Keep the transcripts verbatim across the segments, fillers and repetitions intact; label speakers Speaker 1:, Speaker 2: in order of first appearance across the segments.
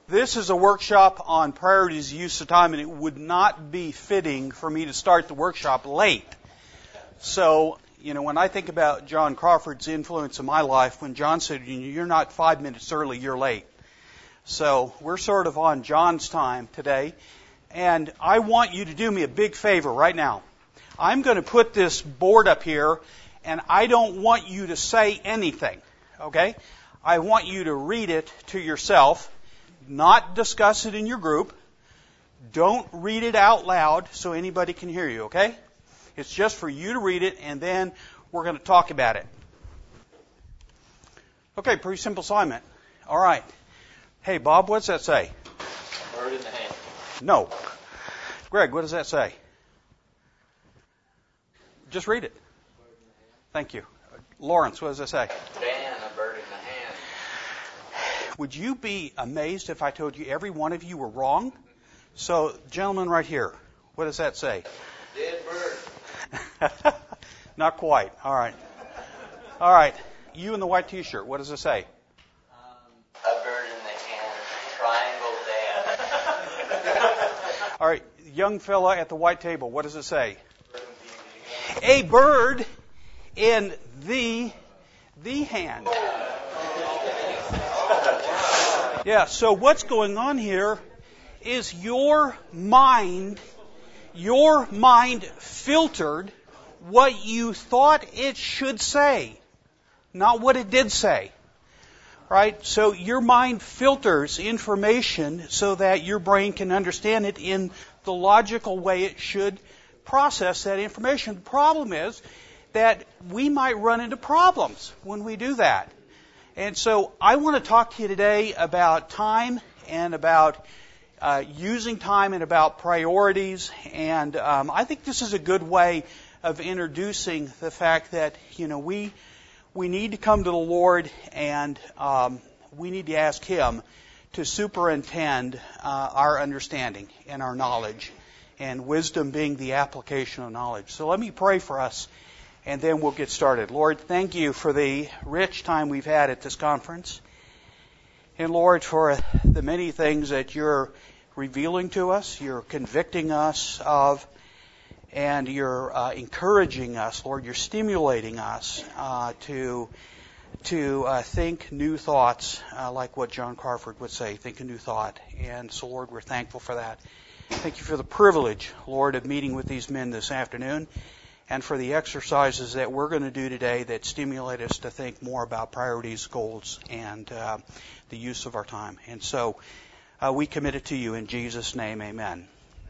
Speaker 1: This is a workshop on priorities, use of time, and it would not be fitting for me to start the workshop late. So, you know, when I think about John Crawford's influence in my life, when John said, you're not five minutes early, you're late. So we're sort of on John's time today. And I want you to do me a big favor right now. I'm going to put this board up here, and I don't want you to say anything, okay? I want you to read it to yourself, not discuss it in your group. Don't read it out loud so anybody can hear you, okay? It's just for you to read it, and then we're going to talk about it. Okay, pretty simple assignment. All right. Hey, Bob, what does that say?
Speaker 2: Bird in the hand.
Speaker 1: No. Greg, what does that say? Just read it. Thank you. Lawrence, what does that say?
Speaker 2: Dan, a bird in the hand.
Speaker 1: Would you be amazed if I told you every one of you were wrong? So, gentlemen right here, what does that say?
Speaker 2: Dead bird.
Speaker 1: Not quite. All right. All right. You in the white T-shirt, what does it say?
Speaker 2: Um, a bird in the hand. Triangle Dan.
Speaker 1: All right. Young fella at the white table, what does it say? A bird in the the hand. Yeah, so what's going on here is your mind, your mind filtered what you thought it should say, not what it did say. Right? So your mind filters information so that your brain can understand it in the logical way it should process that information. The problem is that we might run into problems when we do that. And so I want to talk to you today about time and about uh, using time and about priorities. And um, I think this is a good way of introducing the fact that, you know, we we need to come to the Lord and um, we need to ask Him to superintend uh, our understanding and our knowledge, and wisdom being the application of knowledge. So let me pray for us, and then we'll get started. Lord, thank you for the rich time we've had at this conference. And Lord, for the many things that you're revealing to us, you're convicting us of, and you're uh, encouraging us, Lord, you're stimulating us uh, to to uh, think new thoughts, uh, like what John Crawford would say, think a new thought. And so, Lord, we're thankful for that. Thank you for the privilege, Lord, of meeting with these men this afternoon, and for the exercises that we're going to do today that stimulate us to think more about priorities, goals, and uh, the use of our time. And so uh, we commit it to you in Jesus' name, amen.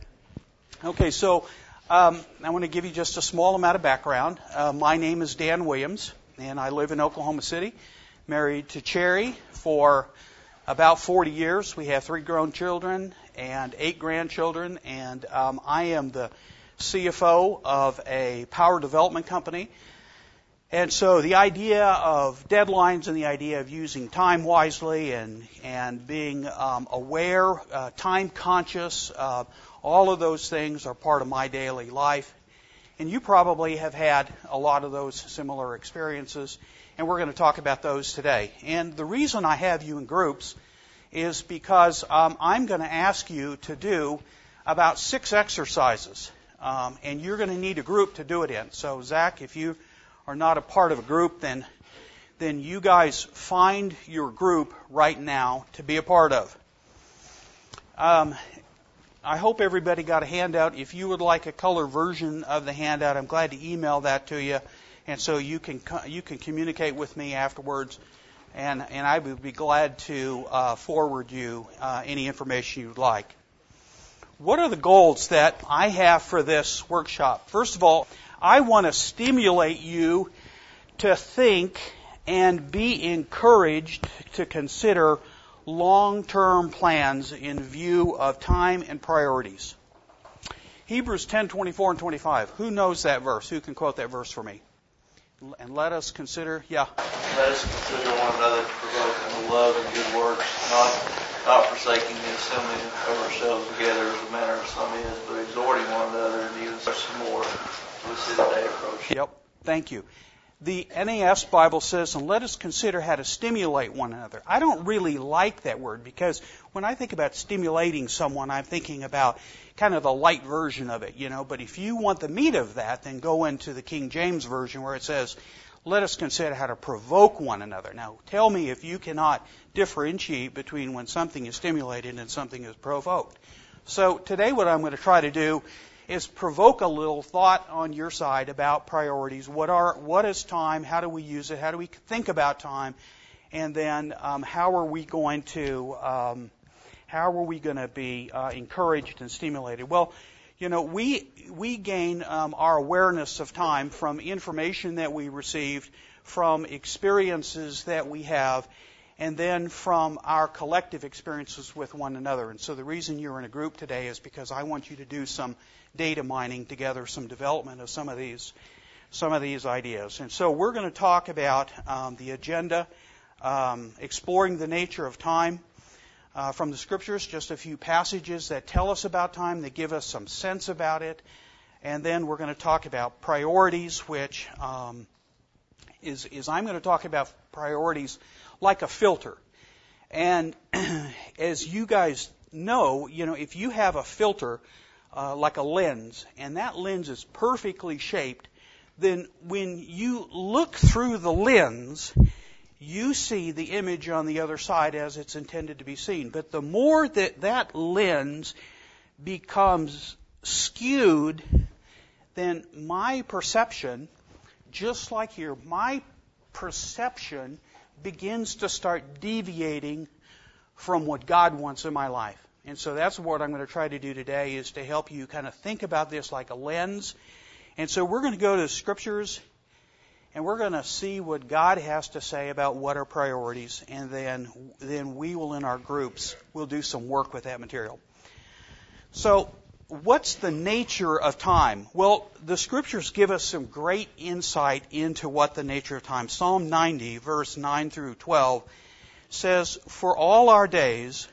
Speaker 1: Okay, so um, I want to give you just a small amount of background. Uh, my name is Dan Williams, and I live in Oklahoma City, married to Cherry for about forty years. We have three grown children and eight grandchildren, and um, I am the C F O of a power development company. And so the idea of deadlines and the idea of using time wisely and and being um, aware, uh, time conscious, uh, all of those things are part of my daily life. And you probably have had a lot of those similar experiences, and we're going to talk about those today. And the reason I have you in groups is because um, I'm going to ask you to do about six exercises, um, and you're going to need a group to do it in. So, Zach, if you are not a part of a group, then then you guys find your group right now to be a part of. Um, I hope everybody got a handout. If you would like a color version of the handout, I'm glad to email that to you, and so you can you can communicate with me afterwards. And, and I would be glad to uh, forward you uh, any information you'd like. What are the goals that I have for this workshop? First of all, I want to stimulate you to think and be encouraged to consider long-term plans in view of time and priorities. Hebrews ten, twenty-four and twenty-five. Who knows that verse? Who can quote that verse for me? And let us consider, yeah.
Speaker 3: Let us consider one another to provoke unto love and good works, not not forsaking the assembling of ourselves together as the manner of some is, but exhorting one another, and even such more as we see the day approaching.
Speaker 1: Yep, thank you. The N A S Bible says, and let us consider how to stimulate one another. I don't really like that word because when I think about stimulating someone, I'm thinking about kind of the light version of it, you know. But if you want the meat of that, then go into the King James Version where it says, let us consider how to provoke one another. Now, tell me if you cannot differentiate between when something is stimulated and something is provoked. So today what I'm going to try to do is provoke a little thought on your side about priorities. What are what is time? How do we use it? How do we think about time? And then um, how are we going to um, how are we going to be uh, encouraged and stimulated? Well, you know, we we gain um, our awareness of time from information that we received, from experiences that we have, and then from our collective experiences with one another. And so the reason you're in a group today is because I want you to do some data mining together, some development of some of these some of these ideas. And so we're going to talk about um, the agenda, um, exploring the nature of time uh, from the Scriptures, just a few passages that tell us about time, that give us some sense about it. And then we're going to talk about priorities, which um, is, is I'm going to talk about priorities like a filter. And as you guys know, you know, if you have a filter uh, like a lens, and that lens is perfectly shaped, then when you look through the lens, you see the image on the other side as it's intended to be seen. But the more that that lens becomes skewed, then my perception, just like here, my perception begins to start deviating from what God wants in my life. And so that's what I'm going to try to do today, is to help you kind of think about this like a lens. And so we're going to go to Scriptures, and we're going to see what God has to say about what are priorities, and then then we will, in our groups, we'll do some work with that material. So what's the nature of time? Well, the Scriptures give us some great insight into what the nature of time. Psalm ninety, verse nine through twelve, says, "For all our days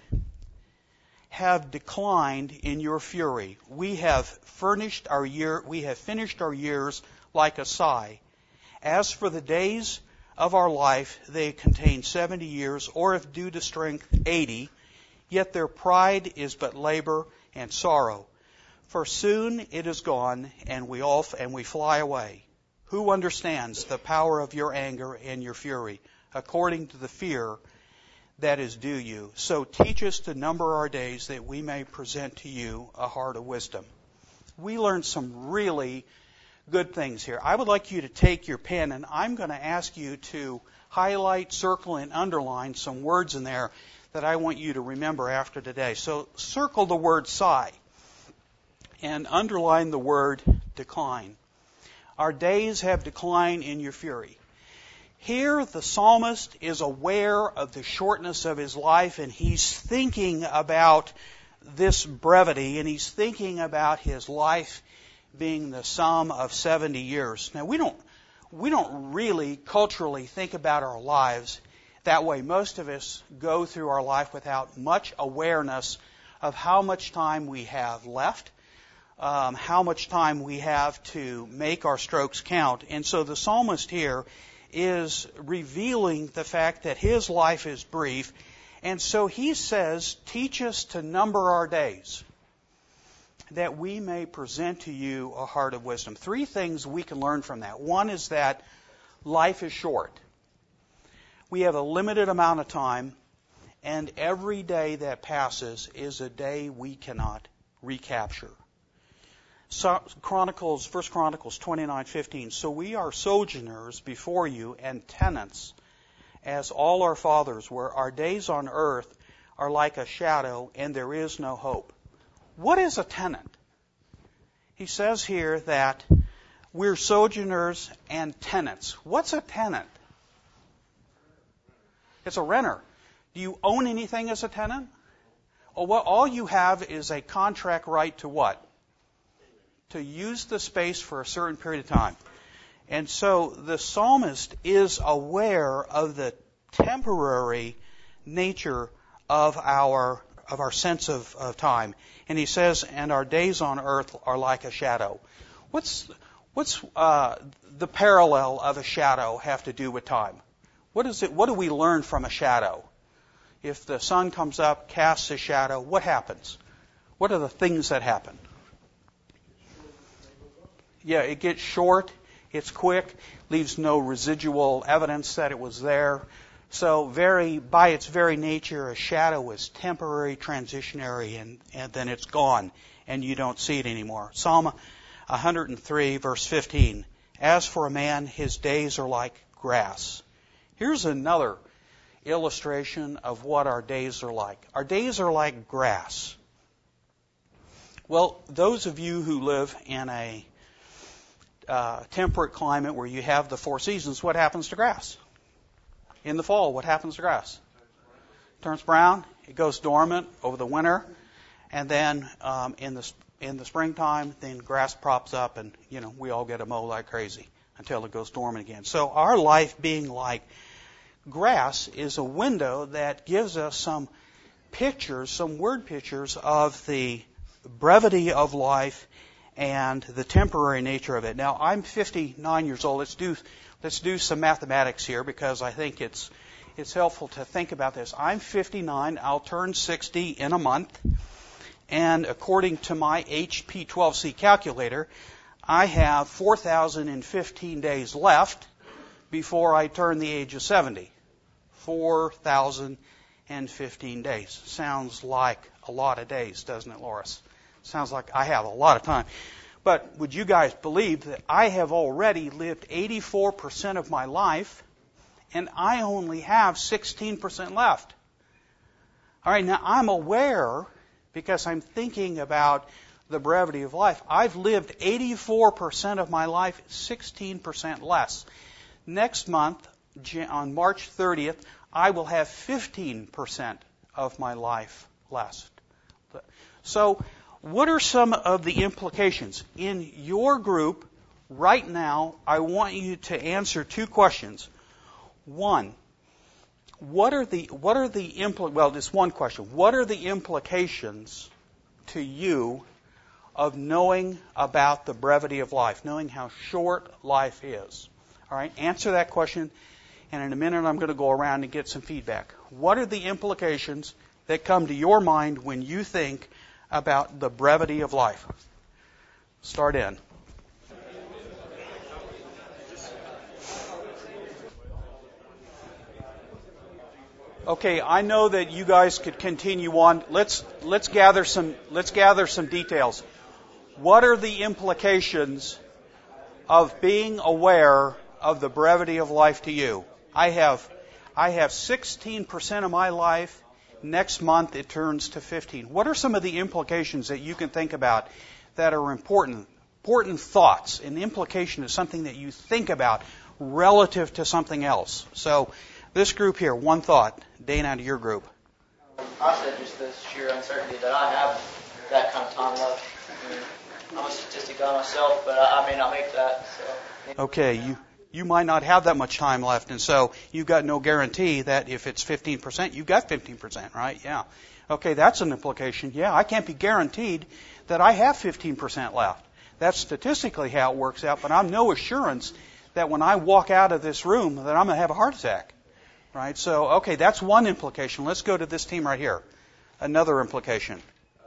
Speaker 1: have declined in your fury. We have furnished our year, we have finished our years like a sigh. As for the days of our life, they contain seventy years, or if due to strength, eighty. Yet their pride is but labor and sorrow. For soon it is gone, and we all and we fly away. Who understands the power of your anger and your fury, according to the fear that is due you? So teach us to number our days, that we may present to you a heart of wisdom." We learned some really good things here. I would like you to take your pen, and I'm going to ask you to highlight, circle, and underline some words in there that I want you to remember after today. So circle the word sigh and underline the word decline. Our days have declined in your fury. Here, the psalmist is aware of the shortness of his life, and he's thinking about this brevity, and he's thinking about his life being the sum of seventy years. Now, we don't we don't really culturally think about our lives that way. Most of us go through our life without much awareness of how much time we have left, um, how much time we have to make our strokes count. And so the psalmist here is revealing the fact that his life is brief. And so he says, teach us to number our days, that we may present to you a heart of wisdom. Three things we can learn from that. One is that life is short. We have a limited amount of time, and every day that passes is a day we cannot recapture. So, Chronicles, First Chronicles twenty-nine fifteen. "So we are sojourners before you and tenants, as all our fathers were. Our days on earth are like a shadow, and there is no hope." What is a tenant? He says here that we're sojourners and tenants. What's a tenant? It's a renter. Do you own anything as a tenant? Oh, well, all you have is a contract right to what? To use the space for a certain period of time. And so the psalmist is aware of the temporary nature of our of our sense of, of time. And he says, "And our days on earth are like a shadow." What's What's uh, the parallel of a shadow have to do with time? What is it? What do we learn from a shadow? If the sun comes up, casts a shadow, what happens? What are the things that happen? Yeah, it gets short, it's quick, leaves no residual evidence that it was there. So very, by its very nature, a shadow is temporary, transitionary, and, and then it's gone, and you don't see it anymore. Psalm one hundred three, verse fifteen, as for a man, his days are like grass. Here's another illustration of what our days are like. Our days are like grass. Well, those of you who live in a uh, temperate climate where you have the four seasons, what happens to grass? In the fall, what happens to grass? It turns brown. It goes dormant over the winter, and then um, in the in the springtime, then grass props up, and you know we all get a mow like crazy until it goes dormant again. So our life being like grass is a window that gives us some pictures, some word pictures of the brevity of life and the temporary nature of it. Now, I'm fifty-nine years old. Let's do let's do some mathematics here because I think it's it's helpful to think about this. I'm fifty-nine. I'll turn sixty in a month. And according to my H P twelve C calculator, I have four thousand fifteen days left before I turn the age of seventy. four thousand fifteen days. Sounds like a lot of days, doesn't it, Loris? Sounds like I have a lot of time. But would you guys believe that I have already lived eighty-four percent of my life, and I only have sixteen percent left? All right, now I'm aware, because I'm thinking about the brevity of life, I've lived eighty-four percent of my life, sixteen percent less. Next month, on March thirtieth, I will have fifteen percent of my life left. So, what are some of the implications? In your group, right now, I want you to answer two questions. One, what are the what are the impl- well, just one question. What are the implications to you of knowing about the brevity of life, knowing how short life is? All right, answer that question, and in a minute I'm going to go around and get some feedback. What are the implications that come to your mind when you think about the brevity of life? Start in. Okay, I know that you guys could continue on. Let's let's gather some let's gather some details. What are the implications of being aware of the brevity of life to you? I have I have sixteen percent of my life. Next month it turns to fifteen. What are some of the implications that you can think about that are important? Important thoughts. An implication is something that you think about relative to something else. So this group here, one thought. Dana, to your group.
Speaker 4: I said just the sheer uncertainty that I have that kind of time left. I mean, I'm a statistic guy myself, but I, I may not make that. So.
Speaker 1: Okay, you you might not have that much time left, and so you've got no guarantee that if it's fifteen percent, you've got fifteen percent, right? Yeah. Okay, that's an implication. Yeah, I can't be guaranteed that I have fifteen percent left. That's statistically how it works out, but I'm no assurance that when I walk out of this room that I'm going to have a heart attack, right? So, okay, that's one implication. Let's go to this team right here. Another implication.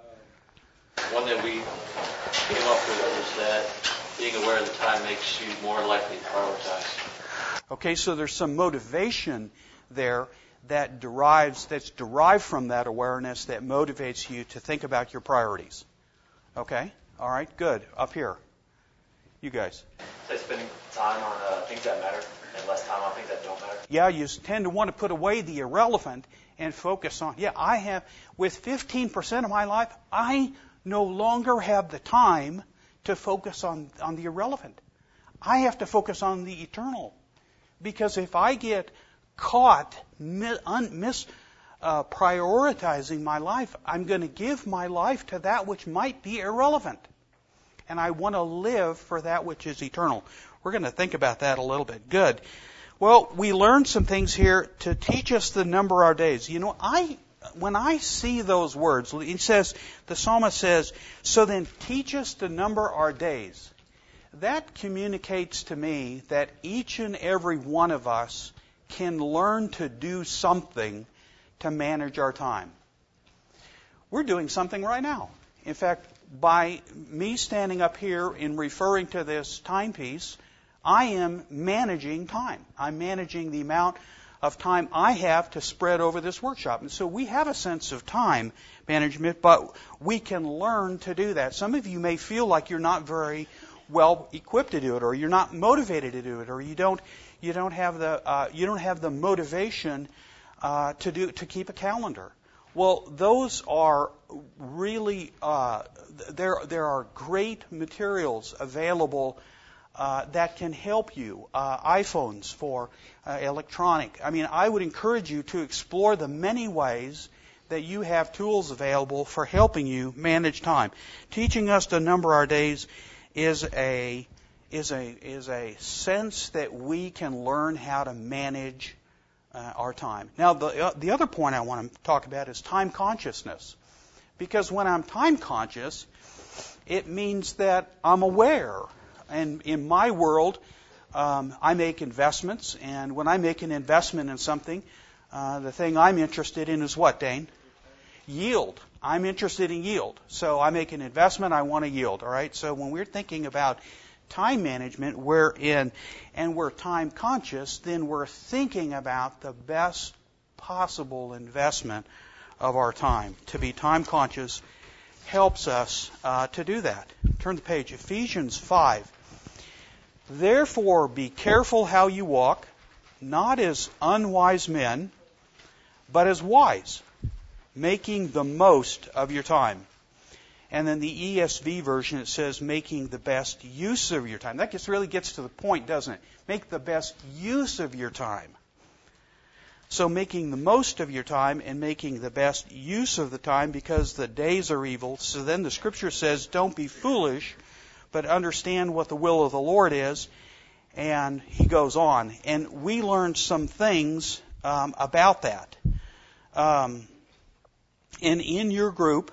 Speaker 3: One that we came up with is that being aware of the time makes you more likely to prioritize.
Speaker 1: Okay, so there's some motivation there that derives, that's derived from that awareness that motivates you to think about your priorities. Okay, all right, good. Up here, you guys.
Speaker 5: So spending time on uh, things that matter and less time on things that don't matter.
Speaker 1: Yeah, you tend to want to put away the irrelevant and focus on, yeah, I have, with fifteen percent of my life, I no longer have the time to focus on, on the irrelevant. I have to focus on the eternal. Because if I get caught mis, un, mis uh, prioritizing my life, I'm going to give my life to that which might be irrelevant. And I want to live for that which is eternal. We're going to think about that a little bit. Good. Well, we learned some things here to teach us the number of our days. You know, I when I see those words, it says, the psalmist says, so then teach us to number our days. that communicates to me that each and every one of us can learn to do something to manage our time. We're doing something right now. In fact, by me standing up here and referring to this timepiece, I am managing time. I'm managing the amount of time I have to spread over this workshop. And so we have a sense of time management, but we can learn to do that. Some of you may feel like you're not very well equipped to do it, or you're not motivated to do it, or you don't you don't have the uh, you don't have the motivation uh, to do to keep a calendar. Well, those are really uh, there. There are great materials available uh, that can help you. Uh, iPhones for uh, electronic. I mean, I would encourage you to explore the many ways that you have tools available for helping you manage time. Teaching us to number our days is a is a is a sense that we can learn how to manage Uh, our time. Now, the uh, the other point I want to talk about is time consciousness. Because when I'm time conscious, it means that I'm aware. And in my world, um, I make investments. And when I make an investment in something, uh, the thing I'm interested in is what, Dane? Yield. I'm interested in yield. So I make an investment, I want to yield. All right. So when we're thinking about time management, we're in, and we're time conscious, then we're thinking about the best possible investment of our time. To be time conscious helps us uh, to do that. Turn the page. Ephesians five. Therefore, be careful how you walk, not as unwise men, but as wise, making the most of your time. And then the E S V version, it says, making the best use of your time. That gets, really gets to the point, doesn't it? Make the best use of your time. So making the most of your time and making the best use of the time, because the days are evil. So then the Scripture says, don't be foolish, but understand what the will of the Lord is. And he goes on. And we learned some things um, about that. Um, and in your group,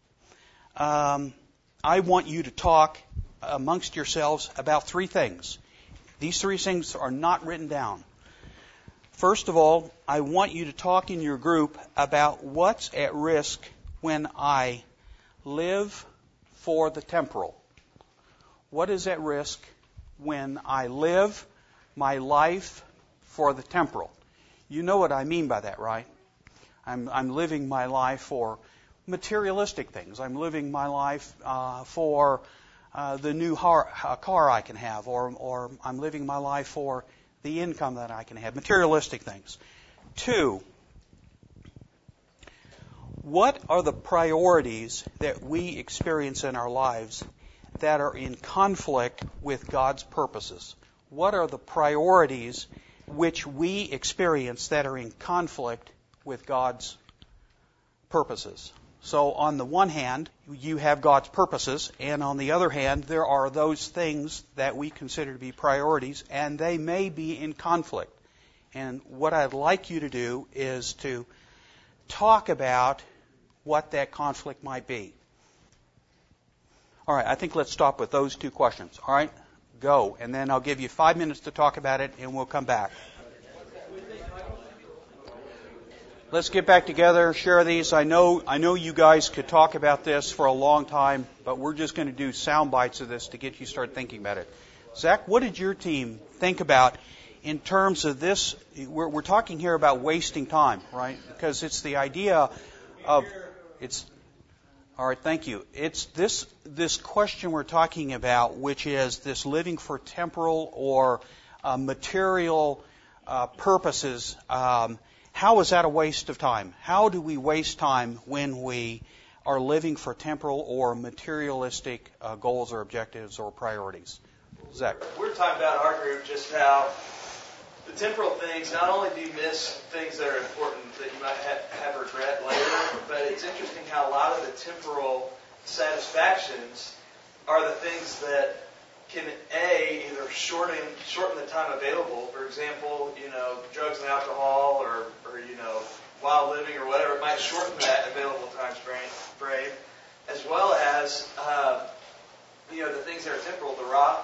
Speaker 1: Um, I want you to talk amongst yourselves about three things. These three things are not written down. First of all, I want you to talk in your group about what's at risk when I live for the temporal. What is at risk when I live my life for the temporal? You know what I mean by that, right? I'm, I'm living my life for materialistic things. I'm living my life uh, for uh, the new har- uh, car I can have, or, or I'm living my life for the income that I can have. Materialistic things. Two, what are the priorities that we experience in our lives that are in conflict with God's purposes? What are the priorities which we experience that are in conflict with God's purposes? So on the one hand, you have God's purposes, and on the other hand, there are those things that we consider to be priorities, and they may be in conflict. And what I'd like you to do is to talk about what that conflict might be. All right, I think let's stop with those two questions. All right, go. And then I'll give you five minutes to talk about it, and we'll come back. Let's get back together, share these. I know I know you guys could talk about this for a long time, but we're just going to do sound bites of this to get you started thinking about it. Zach, what did your team think about in terms of this? We're, we're talking here about wasting time, right? Because it's the idea of it's. All right, thank you. It's this this question we're talking about, which is this living for temporal or uh, material uh, purposes. Um, How is that a waste of time? How do we waste time when we are living for temporal or materialistic uh, goals or objectives or priorities? Zach?
Speaker 3: We're talking about our group just how the temporal things, not only do you miss things that are important that you might have, have regret later, but it's interesting how a lot of the temporal satisfactions are the things that can A, either shorten shorten the time available. For example, you know, drugs and alcohol, or, or you know, wild living or whatever. It might shorten that available time frame, as well as uh, you know the things that are temporal, the rock,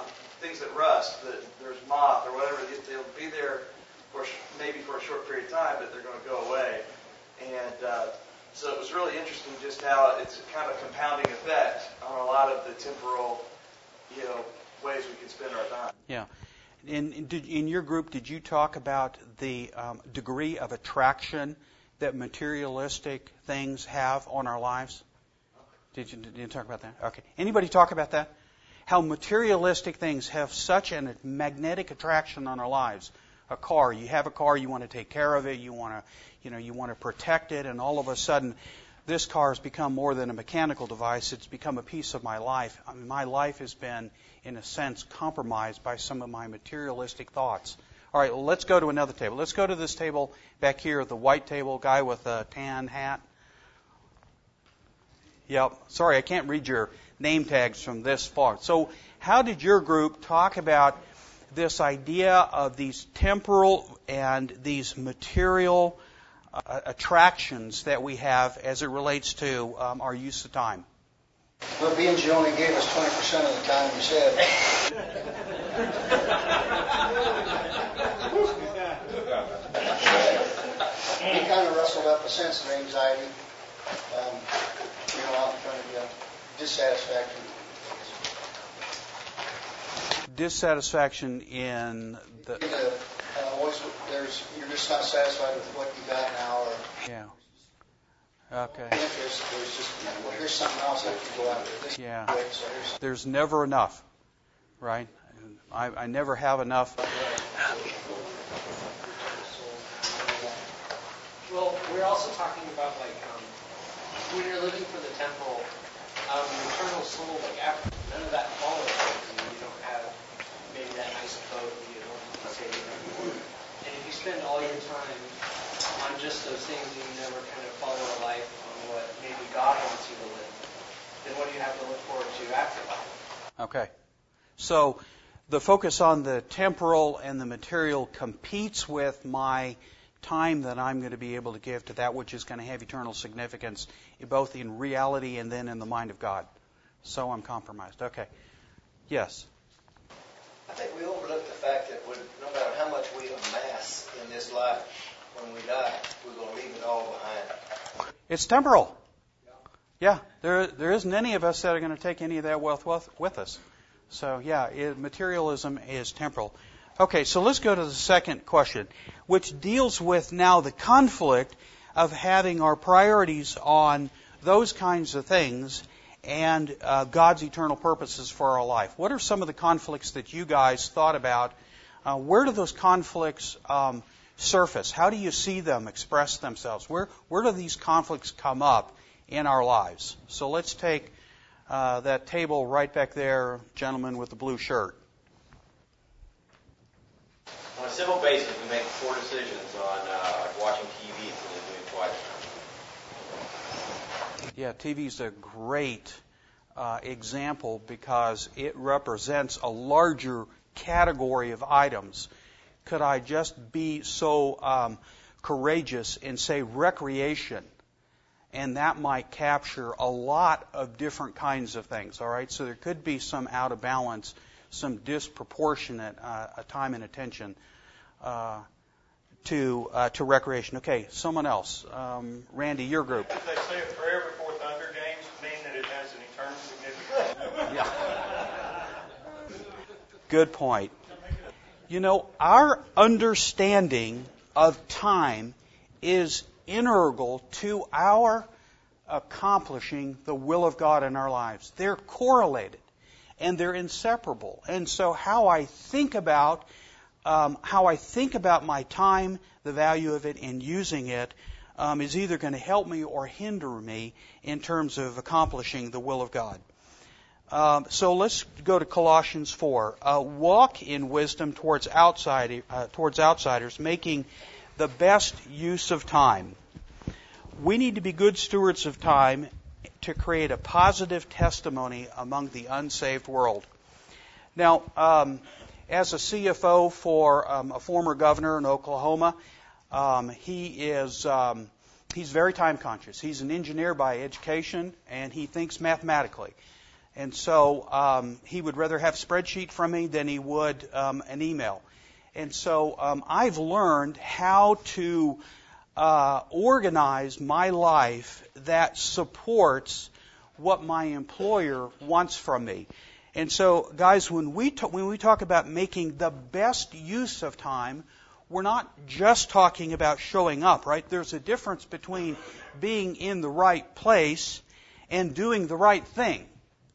Speaker 3: things that rust, that there's moth or whatever, they'll be there for maybe for a short period of time, but they're going to go away. And uh, so it was really interesting just how it's kind of a compounding effect on a lot of the temporal, you know, ways we can spend our time.
Speaker 1: Yeah. In, in, in your group, did you talk about the um, degree of attraction that materialistic things have on our lives? Did you, did you talk about that? Okay. Anybody talk about that? How materialistic things have such a magnetic attraction on our lives. A car, you have a car, you want to take care of it, you want to, you know, you want to protect it, and all of a sudden, this car has become more than a mechanical device. It's become a piece of my life. I mean, my life has been, in a sense, compromised by some of my materialistic thoughts. All right, well, let's go to another table. Let's go to this table back here, the white table, guy with a tan hat. Yep. Sorry, I can't read your name tags from this far. So how did your group talk about this idea of these temporal and these material uh, attractions that we have as it relates to um, our use of time?
Speaker 6: Well, being you only gave us twenty percent of the time you said. We kind of wrestled up a sense of anxiety, um, you know, out in front of you, dissatisfaction.
Speaker 1: Dissatisfaction in the...
Speaker 6: The, uh, always, there's, you're just not satisfied with what you got now, or...
Speaker 1: Yeah. Okay.
Speaker 6: Interest, there's just, well, here's something else I can go after this
Speaker 1: Yeah.
Speaker 6: way, so here's...
Speaker 1: There's never enough, right? I, I never have enough.
Speaker 7: Well, we're also talking about, like, um, when you're living for the temporal, um, the eternal soul, like, after, none of that follows. You know, you don't have maybe that nice boat, you don't say anymore. And if you spend all your time on just those things and you never kind of follow a life on what maybe God wants you to live, then what do you have to look forward to after life?
Speaker 1: Okay. So the focus on the temporal and the material competes with my time that I'm going to be able to give to that which is going to have eternal significance, both in reality and then in the mind of God. So I'm compromised. Okay. Yes?
Speaker 6: I think we overlook the fact that when, no matter how much we amass in this life, when we die, we're going to leave it all behind.
Speaker 1: It's temporal. Yeah, there there isn't any of us that are going to take any of that wealth with us. So, yeah, it, materialism is temporal. Okay, so let's go to the second question, which deals with now the conflict of having our priorities on those kinds of things and uh, God's eternal purposes for our life. What are some of the conflicts that you guys thought about? Uh, where do those conflicts um, surface? How do you see them express themselves? Where where do these conflicts come up in our lives? So let's take uh, that table right back there, gentleman with the blue shirt.
Speaker 5: On a simple basis, we make poor decisions on uh, like watching T V instead of doing quiet time.
Speaker 1: Yeah, T V is a great uh, example because it represents a larger category of items. Could I just be so um, courageous and say recreation? And that might capture a lot of different kinds of things, all right? So there could be some out of balance, some disproportionate uh, time and attention uh, to uh, to recreation. Okay, someone else. Um, Randy, your group.
Speaker 8: If they say a prayer before Thunder games, mean that it has an eternal significance.
Speaker 1: Yeah. Good point. You know, our understanding of time is integral to our accomplishing the will of God in our lives. They're correlated and they're inseparable. And so how I think about um, how I think about my time, the value of it, and using it um, is either going to help me or hinder me in terms of accomplishing the will of God. Um, so let's go to Colossians four. Uh, walk in wisdom towards outside, uh, towards outsiders, making the best use of time. We need to be good stewards of time to create a positive testimony among the unsaved world. Now, um, as a C F O for um, a former governor in Oklahoma, um, he is um, he's very time conscious. He's an engineer by education, and he thinks mathematically. And so um, he would rather have a spreadsheet from me than he would um, an email. And so um, I've learned how to uh, organize my life that supports what my employer wants from me. And so, guys, when we t- when we talk about making the best use of time, we're not just talking about showing up, right? There's a difference between being in the right place and doing the right thing.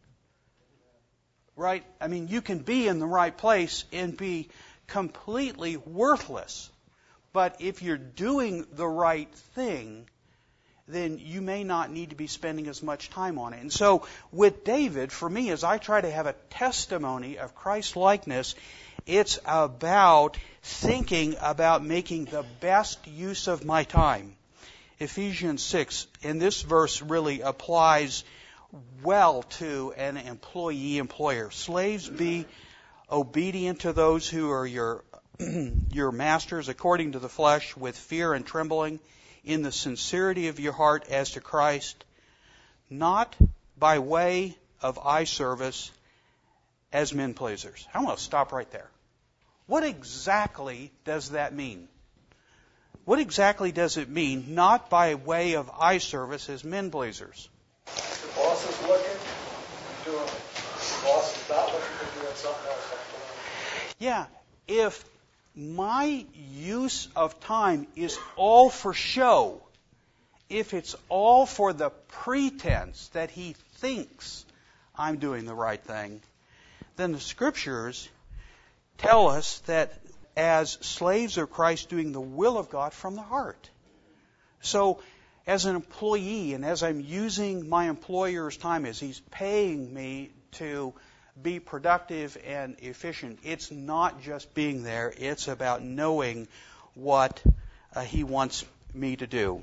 Speaker 1: Right? I mean, you can be in the right place and be completely worthless. But if you're doing the right thing, then you may not need to be spending as much time on it. And so with David, for me, as I try to have a testimony of Christ-likeness, it's about thinking about making the best use of my time. Ephesians six, and this verse really applies well to an employee-employer. Slaves, be obedient to those who are your your masters according to the flesh, with fear and trembling, in the sincerity of your heart as to Christ, not by way of eye service as men pleasers. I'm going to stop right there. What exactly does that mean? What exactly does it mean, not by way of eye service as men pleasers?
Speaker 6: The boss is looking, doing it. The boss is not looking, they're doing something else.
Speaker 1: Yeah, if my use of time is all for show, if it's all for the pretense that he thinks I'm doing the right thing, then the Scriptures tell us that as slaves of Christ, doing the will of God from the heart. So, as an employee, and as I'm using my employer's time, as he's paying me to be productive and efficient, it's not just being there, it's about knowing what uh, he wants me to do.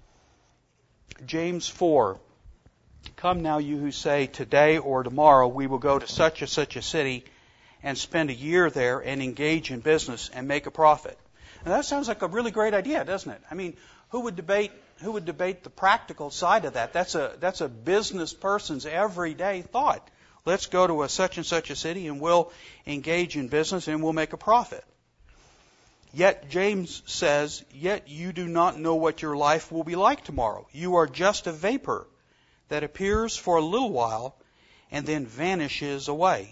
Speaker 1: James four, come now you who say, today or tomorrow we will go to such and such a city and spend a year there and engage in business and make a profit. Now that sounds like a really great idea, doesn't it? I mean, who would debate who would debate the practical side of that? That's a that's a business person's everyday thought. Let's go to a such and such a city and we'll engage in business and we'll make a profit. Yet James says, yet you do not know what your life will be like tomorrow. You are just a vapor that appears for a little while and then vanishes away.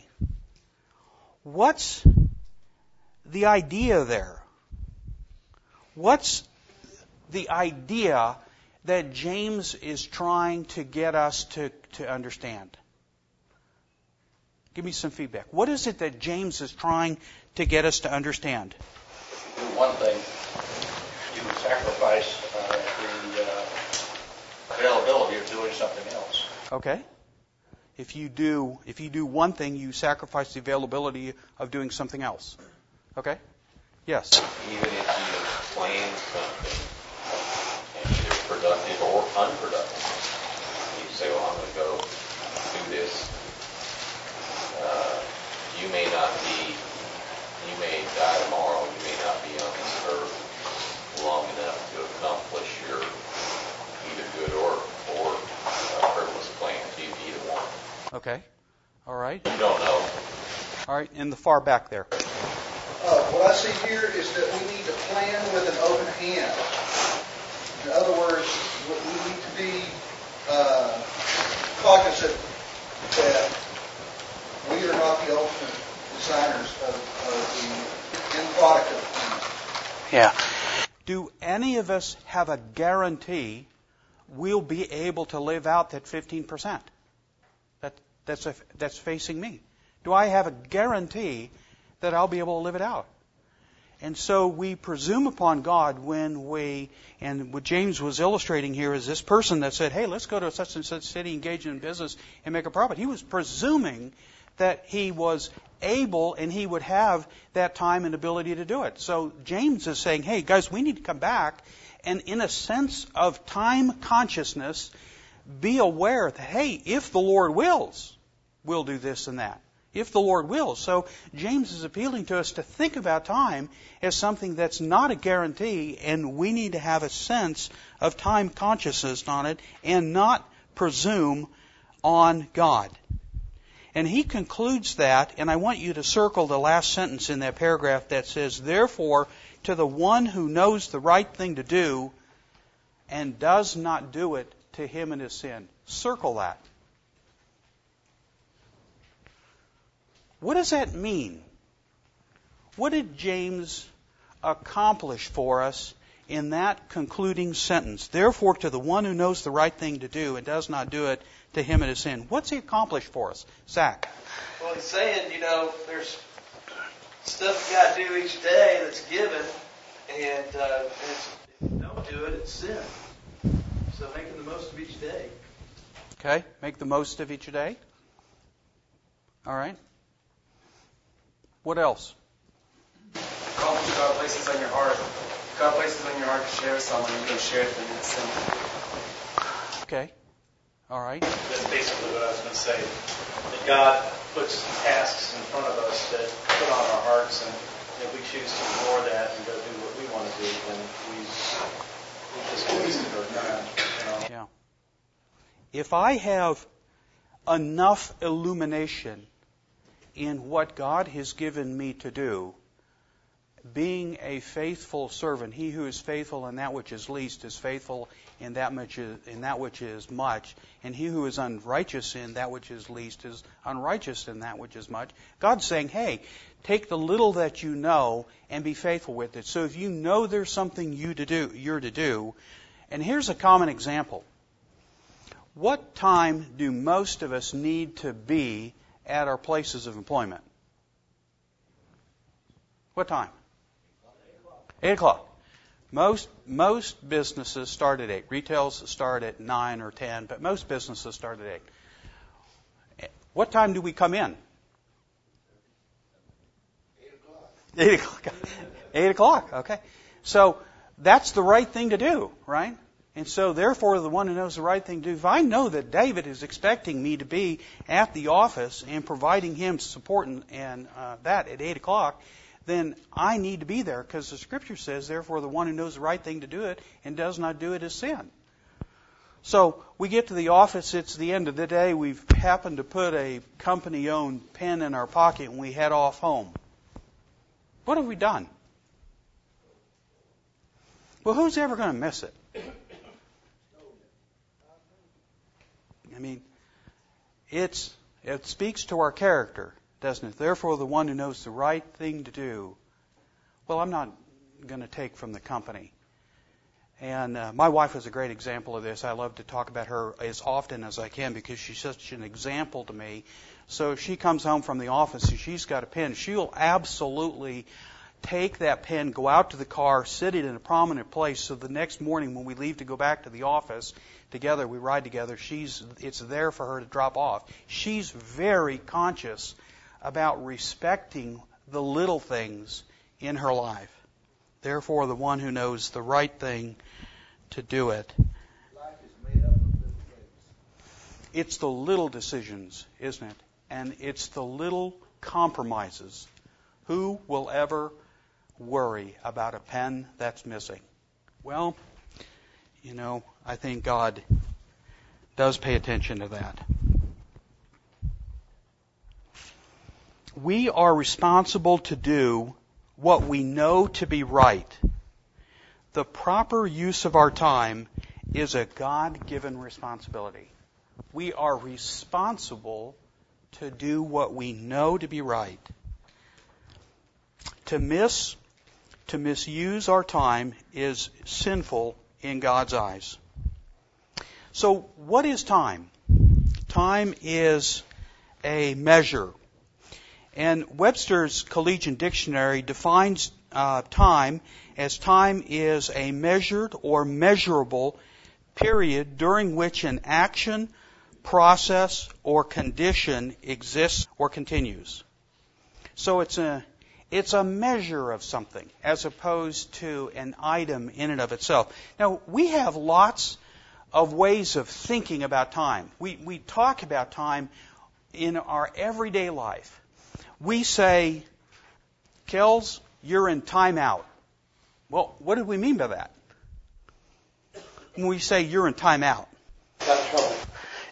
Speaker 1: What's the idea there? What's the idea that James is trying to get us to, to understand? Give me some feedback. What is it that James is trying to get us to understand?
Speaker 9: If you do one thing, you sacrifice uh, the uh, availability of doing something else.
Speaker 1: Okay. If you do, if you do one thing, you sacrifice the availability of doing something else. Okay? Yes.
Speaker 5: Even if you plan something, either productive or unproductive, you say, well, I'm going to go do this. Uh, you may not be, you may die tomorrow, you may not be on this earth long enough to accomplish your either good or, or uh, frivolous plans, either one.
Speaker 1: Okay. All right.
Speaker 5: You don't know.
Speaker 1: All right. In the far back there.
Speaker 10: Uh, what I see here is that we need to plan with an open hand. In other words, we need to be uh, cognizant that we are not the ultimate designers of, of the end product of things.
Speaker 1: Yeah. Do any of us have a guarantee we'll be able to live out that fifteen percent? That, that's, a, that's facing me. Do I have a guarantee that I'll be able to live it out? And so we presume upon God when we, and what James was illustrating here is this person that said, hey, let's go to such and such city, engage in business, and make a profit. He was presuming that he was able and he would have that time and ability to do it. So James is saying, hey, guys, we need to come back and in a sense of time consciousness, be aware that, hey, if the Lord wills, we'll do this and that. If the Lord wills. So James is appealing to us to think about time as something that's not a guarantee, and we need to have a sense of time consciousness on it and not presume on God. And he concludes that, and I want you to circle the last sentence in that paragraph that says, therefore, to the one who knows the right thing to do and does not do it, to him it is sin. Circle that. What does that mean? What did James accomplish for us in that concluding sentence? Therefore, to the one who knows the right thing to do and does not do it, to him it is sin. What's he accomplished for us? Zach?
Speaker 3: Well, he's saying, you know, there's stuff you got to do each day that's given, and, uh, and it's, if you don't do it, it's sin. So making the most of each day.
Speaker 1: Okay, make the most of each day. All right. What else?
Speaker 11: God places on your heart. God places on your heart to share with someone, you don't share it, then it's sin.
Speaker 1: Okay. All right.
Speaker 8: That's basically what I was going to say. That God puts tasks in front of us that put on our hearts, and if we choose to ignore that and go do what we want to do, then we, we just wasted our time. You know?
Speaker 1: Yeah. If I have enough illumination in what God has given me to do, being a faithful servant, he who is faithful in that which is least is faithful in that much is, in that which is much, and he who is unrighteous in that which is least is unrighteous in that which is much. God's saying, hey, take the little that you know and be faithful with it. So if you know there's something you to do, you're to do, and here's a common example. What time do most of us need to be at our places of employment? What time? Eight o'clock. Most most businesses start at eight. Retails start at nine or ten, but most businesses start at eight. What time do we come in?
Speaker 6: Eight o'clock.
Speaker 1: Eight o'clock. Eight o'clock. Okay. So that's the right thing to do, right? And so, therefore, the one who knows the right thing to do, if I know that David is expecting me to be at the office and providing him support and, and uh, that at eight o'clock, then I need to be there because the Scripture says, therefore, the one who knows the right thing to do it and does not do it is sin. So we get to the office, it's the end of the day, we've happened to put a company-owned pen in our pocket and we head off home. What have we done? Well, who's ever going to miss it? I mean, it's it speaks to our character, doesn't it? Therefore, the one who knows the right thing to do. Well, I'm not going to take from the company. And uh, my wife is a great example of this. I love to talk about her as often as I can because she's such an example to me. So if she comes home from the office and she's got a pen, she'll absolutely take that pen, go out to the car, sit it in a prominent place so the next morning when we leave to go back to the office together, we ride together, she's it's there for her to drop off. She's very conscious about respecting the little things in her life. Therefore, the one who knows the right thing to do it.
Speaker 6: Life is made up of little things.
Speaker 1: It's the little decisions, isn't it? And it's the little compromises. Who will ever worry about a pen that's missing? Well, you know, I think God does pay attention to that. We are responsible to do what we know to be right. The proper use of our time is a God-given responsibility. We are responsible to do what we know to be right. To miss, to misuse our time is sinful in God's eyes. So, what is time? Time is a measure. And Webster's Collegiate Dictionary defines uh, time as time is a measured or measurable period during which an action, process, or condition exists or continues. So it's a it's a measure of something as opposed to an item in and of itself. Now, we have lots of ways of thinking about time. We we talk about time in our everyday life. We say, Kells, you're in timeout. Well, what do we mean by that? When we say you're in timeout.
Speaker 6: Got in trouble.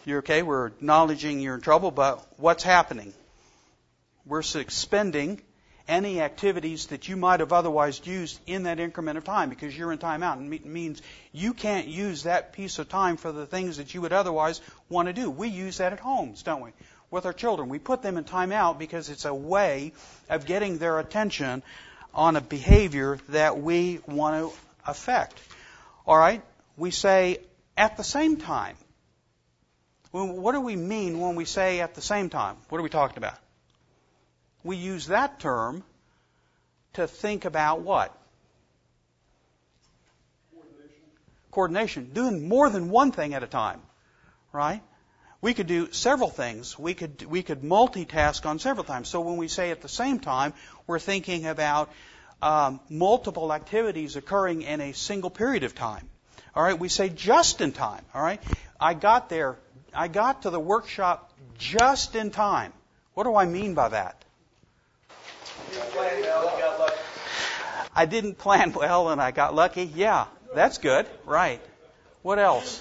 Speaker 1: You're okay, we're acknowledging you're in trouble, but what's happening? We're suspending any activities that you might have otherwise used in that increment of time because you're in timeout. It means you can't use that piece of time for the things that you would otherwise want to do. We use that at homes, don't we? With our children. We put them in timeout because it's a way of getting their attention on a behavior that we want to affect. All right? We say at the same time. What do we mean when we say at the same time? What are we talking about? We use that term to think about what? Coordination. Coordination. Doing more than one thing at a time. Right? We could do several things. We could we could multitask on several times. So when we say at the same time, we're thinking about um, multiple activities occurring in a single period of time. All right? We say just in time. All right? I got there. I got to the workshop just in time. What do I mean by that?
Speaker 3: You planned well and got lucky.
Speaker 1: I didn't plan well and I got lucky. Yeah, that's good. Right. What else?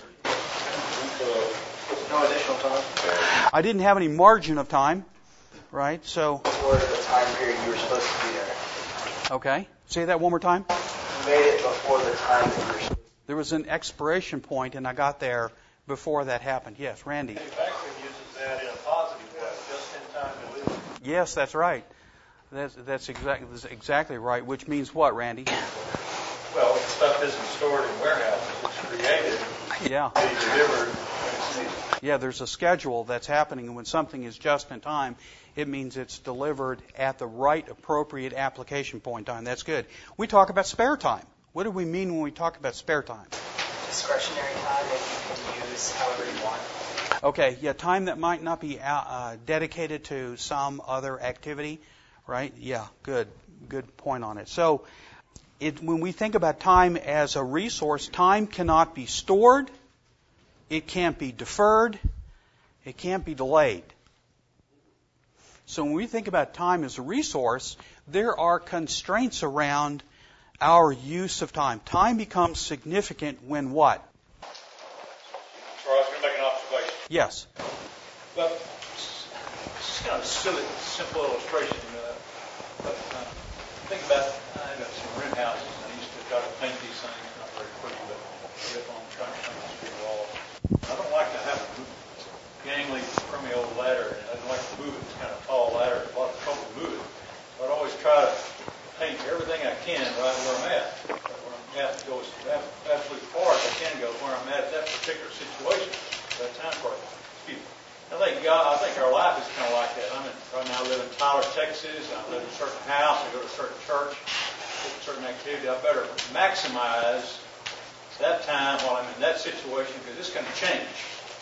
Speaker 11: No additional time.
Speaker 1: I didn't have any margin of time. Right. So.
Speaker 11: Before the time period you were supposed to be there.
Speaker 1: Okay. Say that one more time.
Speaker 11: You made it before the time that you were supposed to.
Speaker 1: There was an expiration point and I got there before that happened. Yes, Randy.
Speaker 8: Manufacturing uses that in a positive way, just in time delivery.
Speaker 1: Yes, that's right. That's that's exactly that's exactly right. Which means what, Randy?
Speaker 8: Well, stuff isn't stored in warehouses; it's created.
Speaker 1: Yeah.
Speaker 8: To be delivered when it's needed.
Speaker 1: Yeah, there's a schedule that's happening, and when something is just in time, it means it's delivered at the right, appropriate application point time. That's good. We talk about spare time. What do we mean when we talk about spare time?
Speaker 12: Discretionary time that you can use however you want.
Speaker 1: Okay, yeah, time that might not be uh, dedicated to some other activity, right? Yeah, good, good point on it. So, it, when we think about time as a resource, time cannot be stored, it can't be deferred, it can't be delayed. So when we think about time as a resource, there are constraints around our use of time. Time becomes significant when what?
Speaker 8: Sorry, I was going to make an observation.
Speaker 1: Yes.
Speaker 8: Well, it's kind of a silly, simple illustration. Uh, but uh, think about, I got some rent houses. I used to try to paint these things, not very pretty, but if I'm trying to paint the street wall. I don't like to have a gangly, crummy old ladder. I don't like to move it. It's kind of a tall ladder. It's a lot of trouble to move it. But I always try to paint everything I can right where I'm at. Where I'm at to go as absolutely far as I can go where I'm at at that particular situation, that time part. Excuse me. I think God, I think our life is kind of like that. I'm in, right now I live in Tyler, Texas. I live in a certain house. I go to a certain church, do a certain activity. I better maximize that time while I'm in that situation because it's going to change.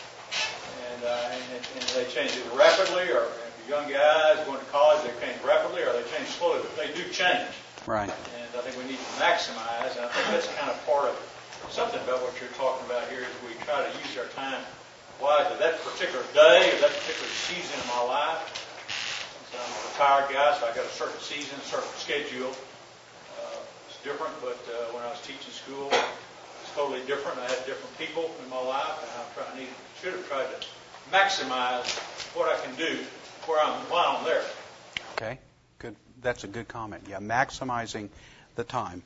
Speaker 8: And, uh, and, and they change it rapidly, or if you're young guys going to college, they change rapidly, or they change slowly, but they do change.
Speaker 1: Right.
Speaker 8: And I think we need to maximize, and I think that's kind of part of something about what you're talking about here is we try to use our time wisely. That particular day or that particular season in my life, since I'm a retired guy, so I got a certain season, a certain schedule. Uh, it's different, but uh, when I was teaching school, it's totally different. I had different people in my life, and I try, need, should have tried to maximize what I can do where I'm while I'm there.
Speaker 1: Okay, good. That's a good comment. Yeah, maximizing the time.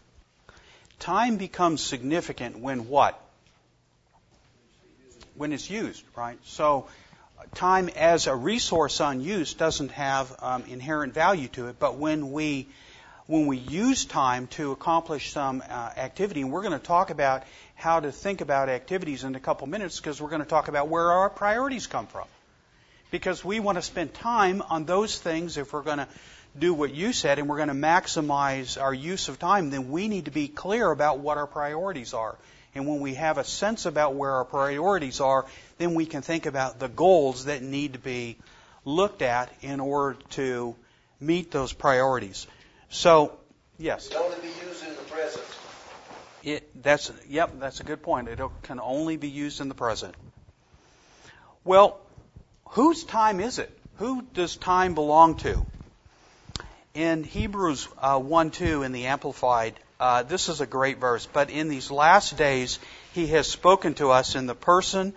Speaker 1: Time becomes significant when what? When it's used, right? So time as a resource unused doesn't have um, inherent value to it, but when we when we use time to accomplish some uh, activity, and we're going to talk about how to think about activities in a couple minutes because we're going to talk about where our priorities come from. Because we want to spend time on those things if we're going to do what you said and we're going to maximize our use of time, then we need to be clear about what our priorities are. And when we have a sense about where our priorities are, then we can think about the goals that need to be looked at in order to meet those priorities. So, yes?
Speaker 6: It can only be used in the present.
Speaker 1: It, that's, yep, that's a good point. It can only be used in the present. Well, whose time is it? Who does time belong to? In Hebrews uh, one two in the Amplified, uh, this is a great verse. But in these last days, He has spoken to us in the person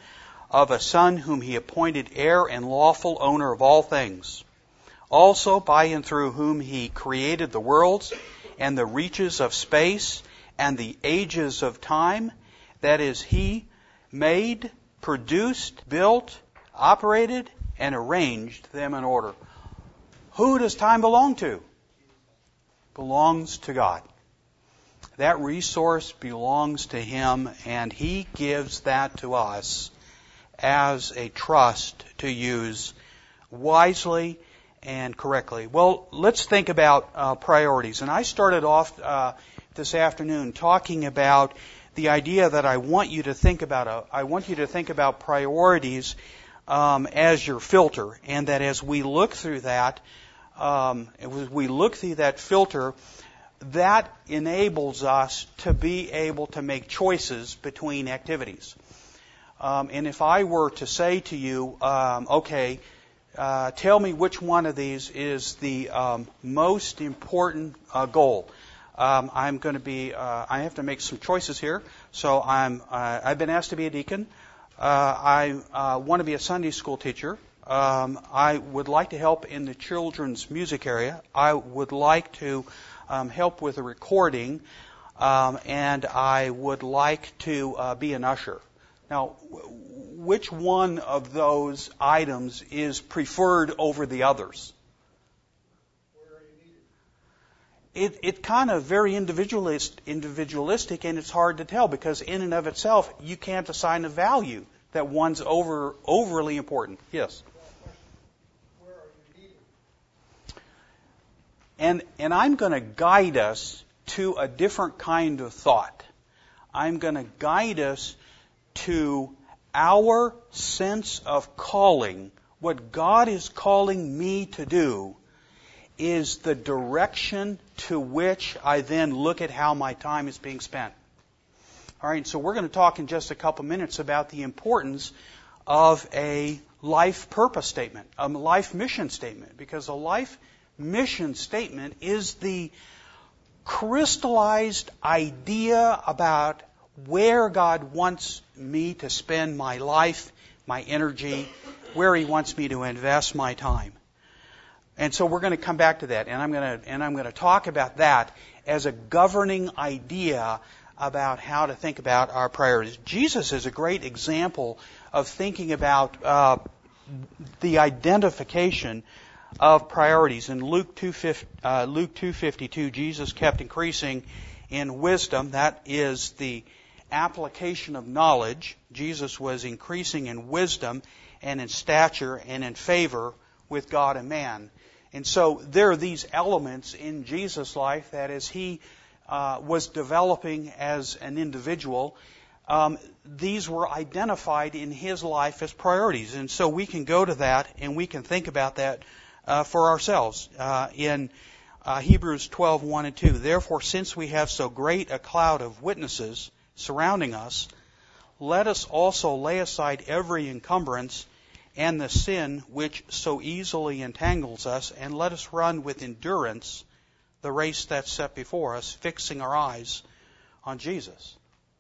Speaker 1: of a Son whom He appointed heir and lawful owner of all things. Also by and through whom He created the worlds and the reaches of space and the ages of time. That is, He made, produced, built, operated, and arranged them in order. Who does time belong to? Belongs to God. That resource belongs to Him, and He gives that to us as a trust to use wisely and correctly. Well, let's think about uh, priorities. And I started off uh, this afternoon talking about the idea that I want you to think about. A, I want you to think about priorities um, as your filter, and that as we look through that, um, as we look through that filter, that enables us to be able to make choices between activities. Um, and if I were to say to you, um, okay, uh, tell me which one of these is the um, most important uh, goal. Um, I'm going to be. Uh, I have to make some choices here. So I'm. Uh, I've been asked to be a deacon. Uh, I uh, want to be a Sunday school teacher. Um, I would like to help in the children's music area. I would like to um, help with the recording, um, and I would like to uh, be an usher. Now, which one of those items is preferred over the others? It, it kind of very individualist, individualistic, and it's hard to tell because in and of itself, you can't assign a value that one's over overly important. Yes?
Speaker 10: Where are you needed?
Speaker 1: And, and I'm going to guide us to a different kind of thought. I'm going to guide us to our sense of calling. What God is calling me to do is the direction to which I then look at how my time is being spent. All right, so we're going to talk in just a couple minutes about the importance of a life purpose statement, a life mission statement, because a life mission statement is the crystallized idea about where God wants me to spend my life, my energy, where He wants me to invest my time. And so we're going to come back to that, and I'm going to and I'm going to talk about that as a governing idea about how to think about our priorities. Jesus is a great example of thinking about uh, the identification of priorities. In Luke two fifty-two, Jesus kept increasing in wisdom. That is the application of knowledge. Jesus was increasing in wisdom and in stature and in favor with God and man. And so there are these elements in Jesus' life that as He uh, was developing as an individual, um, these were identified in His life as priorities. And so we can go to that and we can think about that uh, for ourselves. Uh, in uh, Hebrews twelve, one and two, therefore, since we have so great a cloud of witnesses surrounding us, let us also lay aside every encumbrance and the sin which so easily entangles us, and let us run with endurance the race that's set before us, fixing our eyes on Jesus.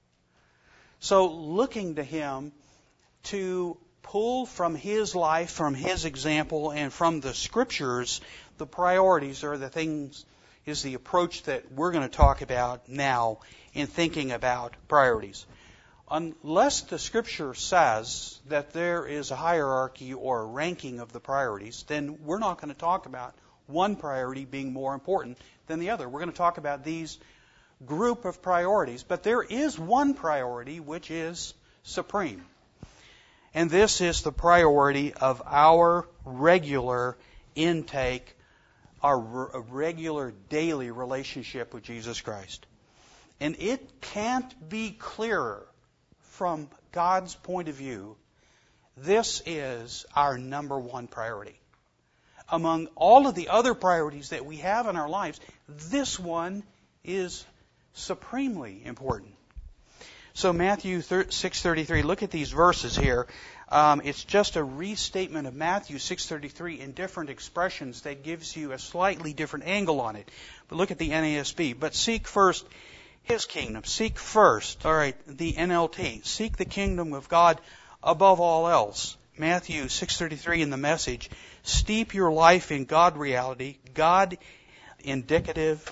Speaker 1: So looking to Him to pull from His life, from His example, and from the Scriptures, the priorities are the things, is the approach that we're going to talk about now in thinking about priorities. Unless the Scripture says that there is a hierarchy or a ranking of the priorities, then we're not going to talk about one priority being more important than the other. We're going to talk about these group of priorities, but there is one priority which is supreme. And this is the priority of our regular intake, our regular daily relationship with Jesus Christ. And it can't be clearer from God's point of view. This is our number one priority. Among all of the other priorities that we have in our lives, this one is supremely important. So Matthew six thirty-three, look at these verses here. Um, it's just a restatement of Matthew six thirty-three in different expressions that gives you a slightly different angle on it. But look at the N A S B. But seek first His kingdom. Seek first, all right, the N L T. Seek the kingdom of God above all else. Matthew six thirty-three in the Message, steep your life in God reality, God indicative,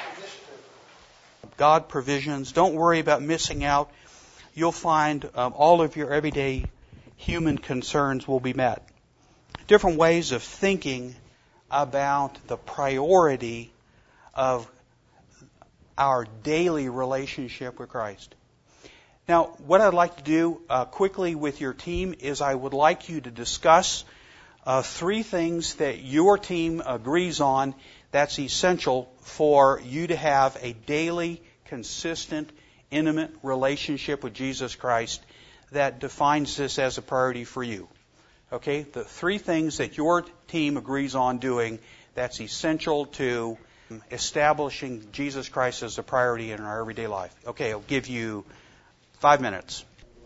Speaker 1: God provisions. Don't worry about missing out. You'll find um, all of your everyday human concerns will be met. Different ways of thinking about the priority of our daily relationship with Christ. Now, what I'd like to do uh, quickly with your team is I would like you to discuss uh, three things that your team agrees on that's essential for you to have a daily, consistent, intimate relationship with Jesus Christ that defines this as a priority for you. Okay? The three things that your team agrees on doing that's essential to establishing Jesus Christ as a priority in our everyday life. Okay, I'll give you five minutes.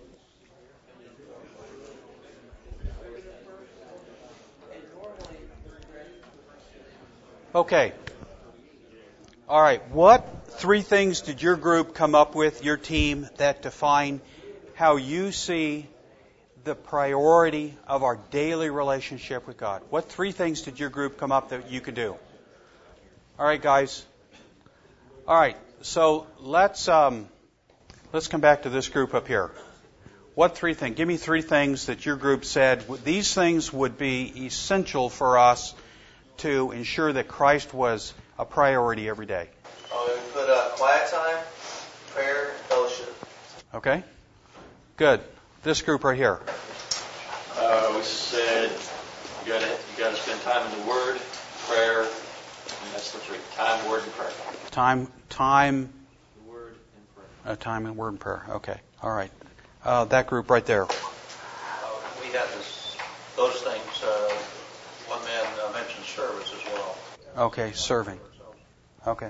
Speaker 1: Okay. All right. What three things did your group come up with, your team, that define how you see the priority of our daily relationship with God? What three things did your group come up that you could do? All right, guys. All right. So let's um, let's come back to this group up here. What three things? Give me three things that your group said these things would be essential for us to ensure that Christ was a priority every day.
Speaker 3: Oh, we put uh, quiet time, prayer, fellowship.
Speaker 1: Okay. Good. This group right here.
Speaker 5: Uh, we said you got to you got to spend time in the Word, prayer, and that's the three: time, Word, and prayer.
Speaker 1: Time, time.
Speaker 5: The Word and prayer.
Speaker 1: Uh, time and Word and prayer. Okay. All right. Uh, that group right there.
Speaker 9: Uh, we have this, those things. Uh, one man uh, mentioned service as well.
Speaker 1: Okay, serving. Okay.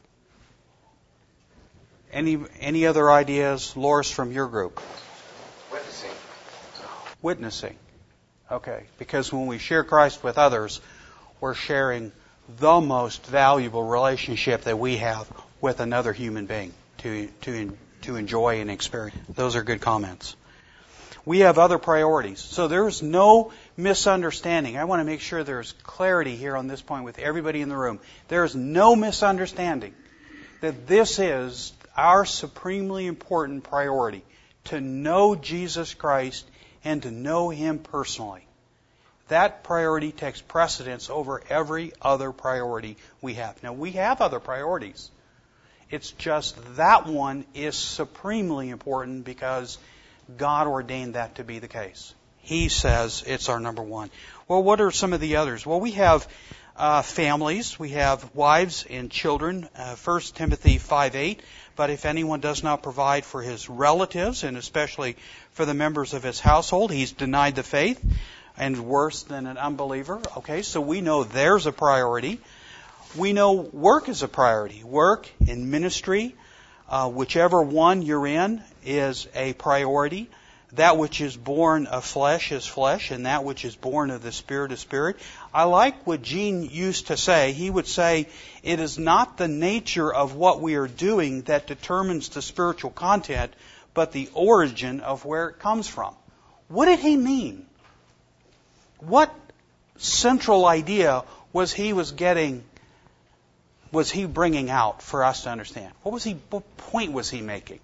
Speaker 1: Any any other ideas, Loris, from your group?
Speaker 6: Witnessing.
Speaker 1: Witnessing. Okay, because when we share Christ with others, we're sharing the most valuable relationship that we have with another human being to to to enjoy and experience. Those are good comments. We have other priorities. So there's no misunderstanding. I want to make sure there's clarity here on this point with everybody in the room. There's no misunderstanding that this is our supremely important priority, to know Jesus Christ and to know Him personally. That priority takes precedence over every other priority we have. Now, we have other priorities. It's just that one is supremely important because God ordained that to be the case. He says it's our number one. Well, what are some of the others? Well, we have uh, families. We have wives and children. Uh, First Timothy five eight. But if anyone does not provide for his relatives, and especially for the members of his household, he's denied the faith and worse than an unbeliever. Okay, so we know there's a priority. We know work is a priority. Work in ministry, uh, whichever one you're in, is a priority. That which is born of flesh is flesh, and that which is born of the Spirit is spirit. I like what Gene used to say. He would say, it is not the nature of what we are doing that determines the spiritual content, but the origin of where it comes from. What did he mean? What central idea was he was getting, was he bringing out for us to understand? What was he, what point was he making?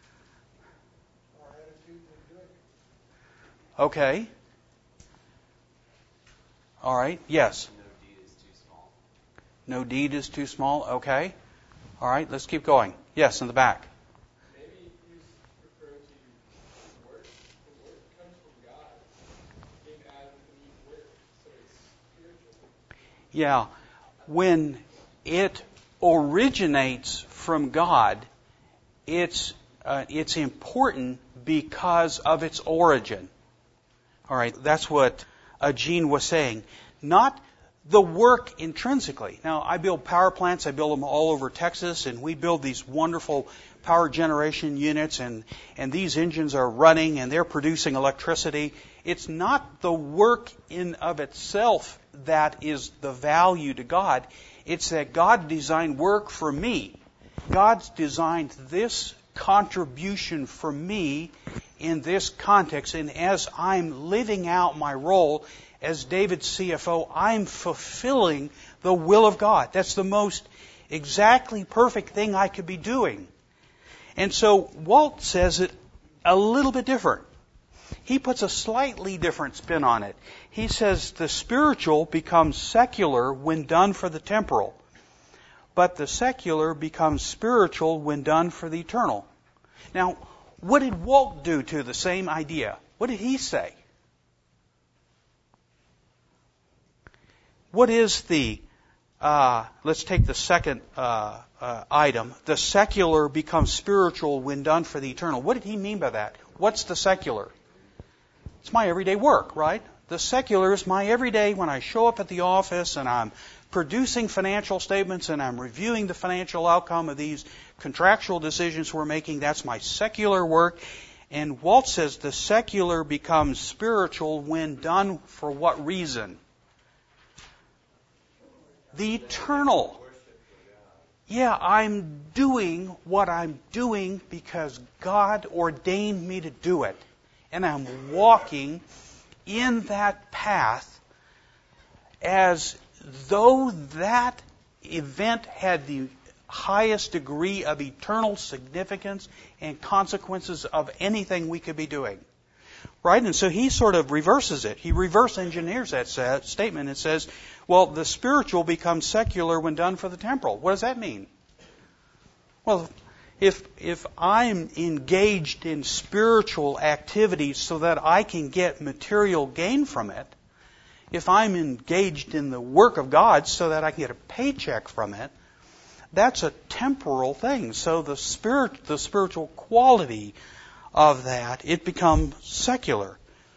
Speaker 1: Okay. All right. Yes.
Speaker 12: No deed is too small.
Speaker 1: No deed is too small. Okay. All right. Let's keep going. Yes, in the back.
Speaker 13: Maybe he's referring to the word. The word comes from God. Gave Adam and Eve word, so it's spiritual.
Speaker 1: Yeah. When it originates from God, it's uh, it's important because of its origin. All right, that's what uh, Gene was saying. Not the work intrinsically. Now, I build power plants. I build them all over Texas, and we build these wonderful power generation units, and, and these engines are running, and they're producing electricity. It's not the work in of itself that is the value to God. It's that God designed work for me. God's designed this contribution for me in this context, and as I'm living out my role as David's C F O, I'm fulfilling the will of God. That's the most exactly perfect thing I could be doing. And so Walt says it a little bit different. He puts a slightly different spin on it. He says the spiritual becomes secular when done for the temporal, but the secular becomes spiritual when done for the eternal. Now, what did Walt do to the same idea? What did he say? What is the, uh, let's take the second uh, uh, item, the secular becomes spiritual when done for the eternal. What did he mean by that? What's the secular? It's my everyday work, right? The secular is my everyday when I show up at the office and I'm producing financial statements and I'm reviewing the financial outcome of these contractual decisions we're making. That's my secular work. And Walt says the secular becomes spiritual when done for what reason? The eternal. Yeah, I'm doing what I'm doing because God ordained me to do it. And I'm walking in that path as though that event had the highest degree of eternal significance and consequences of anything we could be doing. Right? And so he sort of reverses it. He reverse engineers that statement and says, well, the spiritual becomes secular when done for the temporal. What does that mean? Well, if if I'm engaged in spiritual activities so that I can get material gain from it, if I'm engaged in the work of God so that I can get a paycheck from it, that's a temporal thing. So the spirit, the spiritual quality of that, it becomes secular.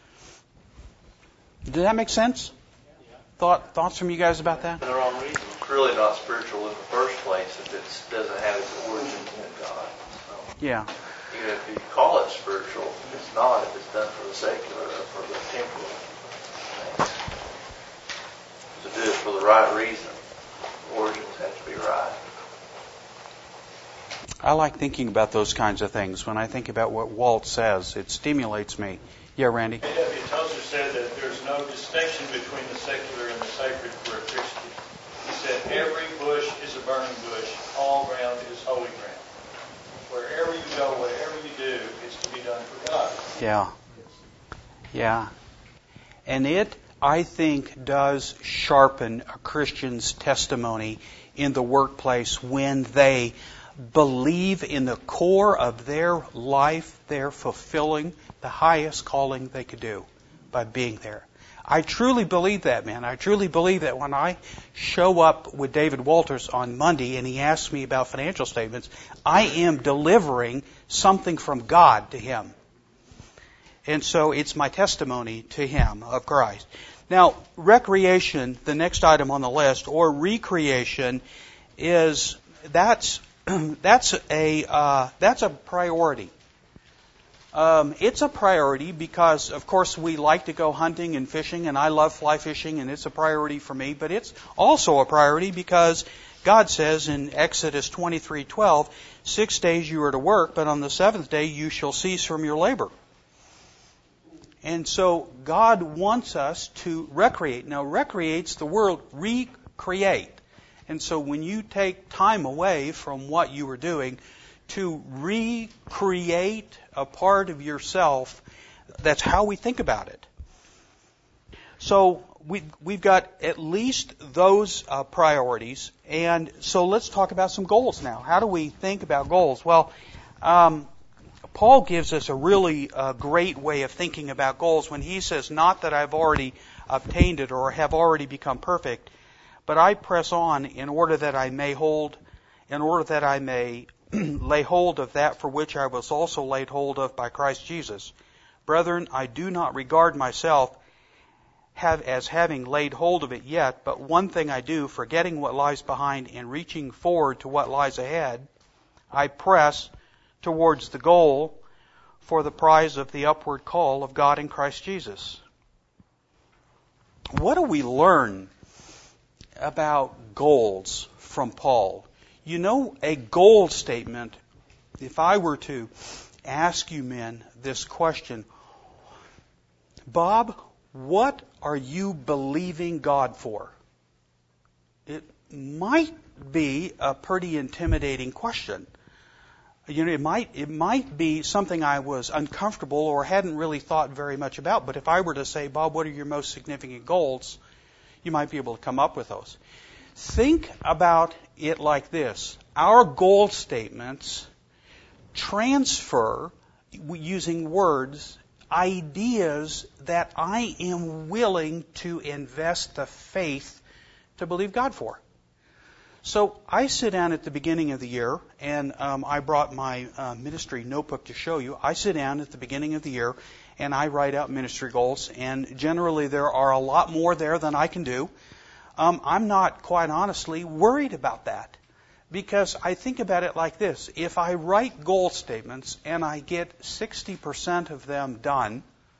Speaker 1: Does that make sense? Thought, thoughts from you guys about that?
Speaker 3: For the wrong reason. It's really not spiritual in the first place if it doesn't have its origins in God. So,
Speaker 1: yeah.
Speaker 3: even if you call it spiritual, it's not if it's done for the secular or for the temporal things. To do it for the right reason, the origins have to be right.
Speaker 1: I like thinking about those kinds of things. When I think about what Walt says, it stimulates me. Yeah, Randy?
Speaker 8: A W Tozer said that there's no distinction between the secular and the sacred for a Christian. He said every bush is a burning bush. All ground is holy ground. Wherever you go, whatever you do, it's to be done for God.
Speaker 1: Yeah. Yeah. And it, I think, does sharpen a Christian's testimony in the workplace when they believe in the core of their life they're fulfilling the highest calling they could do by being there. I truly believe that, man. I truly believe that when I show up with David Walters on Monday and he asks me about financial statements, I am delivering something from God to him. And so it's my testimony to him of Christ. Now, recreation, the next item on the list, or recreation, is that's that's a uh, that's a priority. Um, it's a priority because, of course, we like to go hunting and fishing, and I love fly fishing, and it's a priority for me. But it's also a priority because God says in Exodus twenty-three twelve, six days you are to work, but on the seventh day you shall cease from your labor. And so God wants us to recreate. Now, recreate's the word recreate. And so when you take time away from what you were doing to recreate a part of yourself, that's how we think about it. So we, we've got at least those uh, priorities. And so let's talk about some goals now. How do we think about goals? Well, um, Paul gives us a really uh, great way of thinking about goals when he says, not that I've already obtained it or have already become perfect, but I press on in order that I may hold, in order that I may lay hold of that for which I was also laid hold of by Christ Jesus. Brethren, I do not regard myself have, as having laid hold of it yet, but one thing I do, forgetting what lies behind and reaching forward to what lies ahead, I press towards the goal for the prize of the upward call of God in Christ Jesus. What do we learn about goals from Paul? You know, a goal statement, if I were to ask you men this question. Bob, what are you believing God for? It might be a pretty intimidating question. You know, it might it might be something I was uncomfortable or hadn't really thought very much about. But if I were to say, Bob, what are your most significant goals? You might be able to come up with those. Think about it like this. Our goal statements transfer, using words, ideas that I am willing to invest the faith to believe God for. So I sit down at the beginning of the year, and um, I brought my uh, ministry notebook to show you. I sit down at the beginning of the year, and I write out ministry goals, and generally there are a lot more there than I can do. Um, I'm not, quite honestly, worried about that, because I think about it like this. If I write goal statements and I get sixty percent of them done,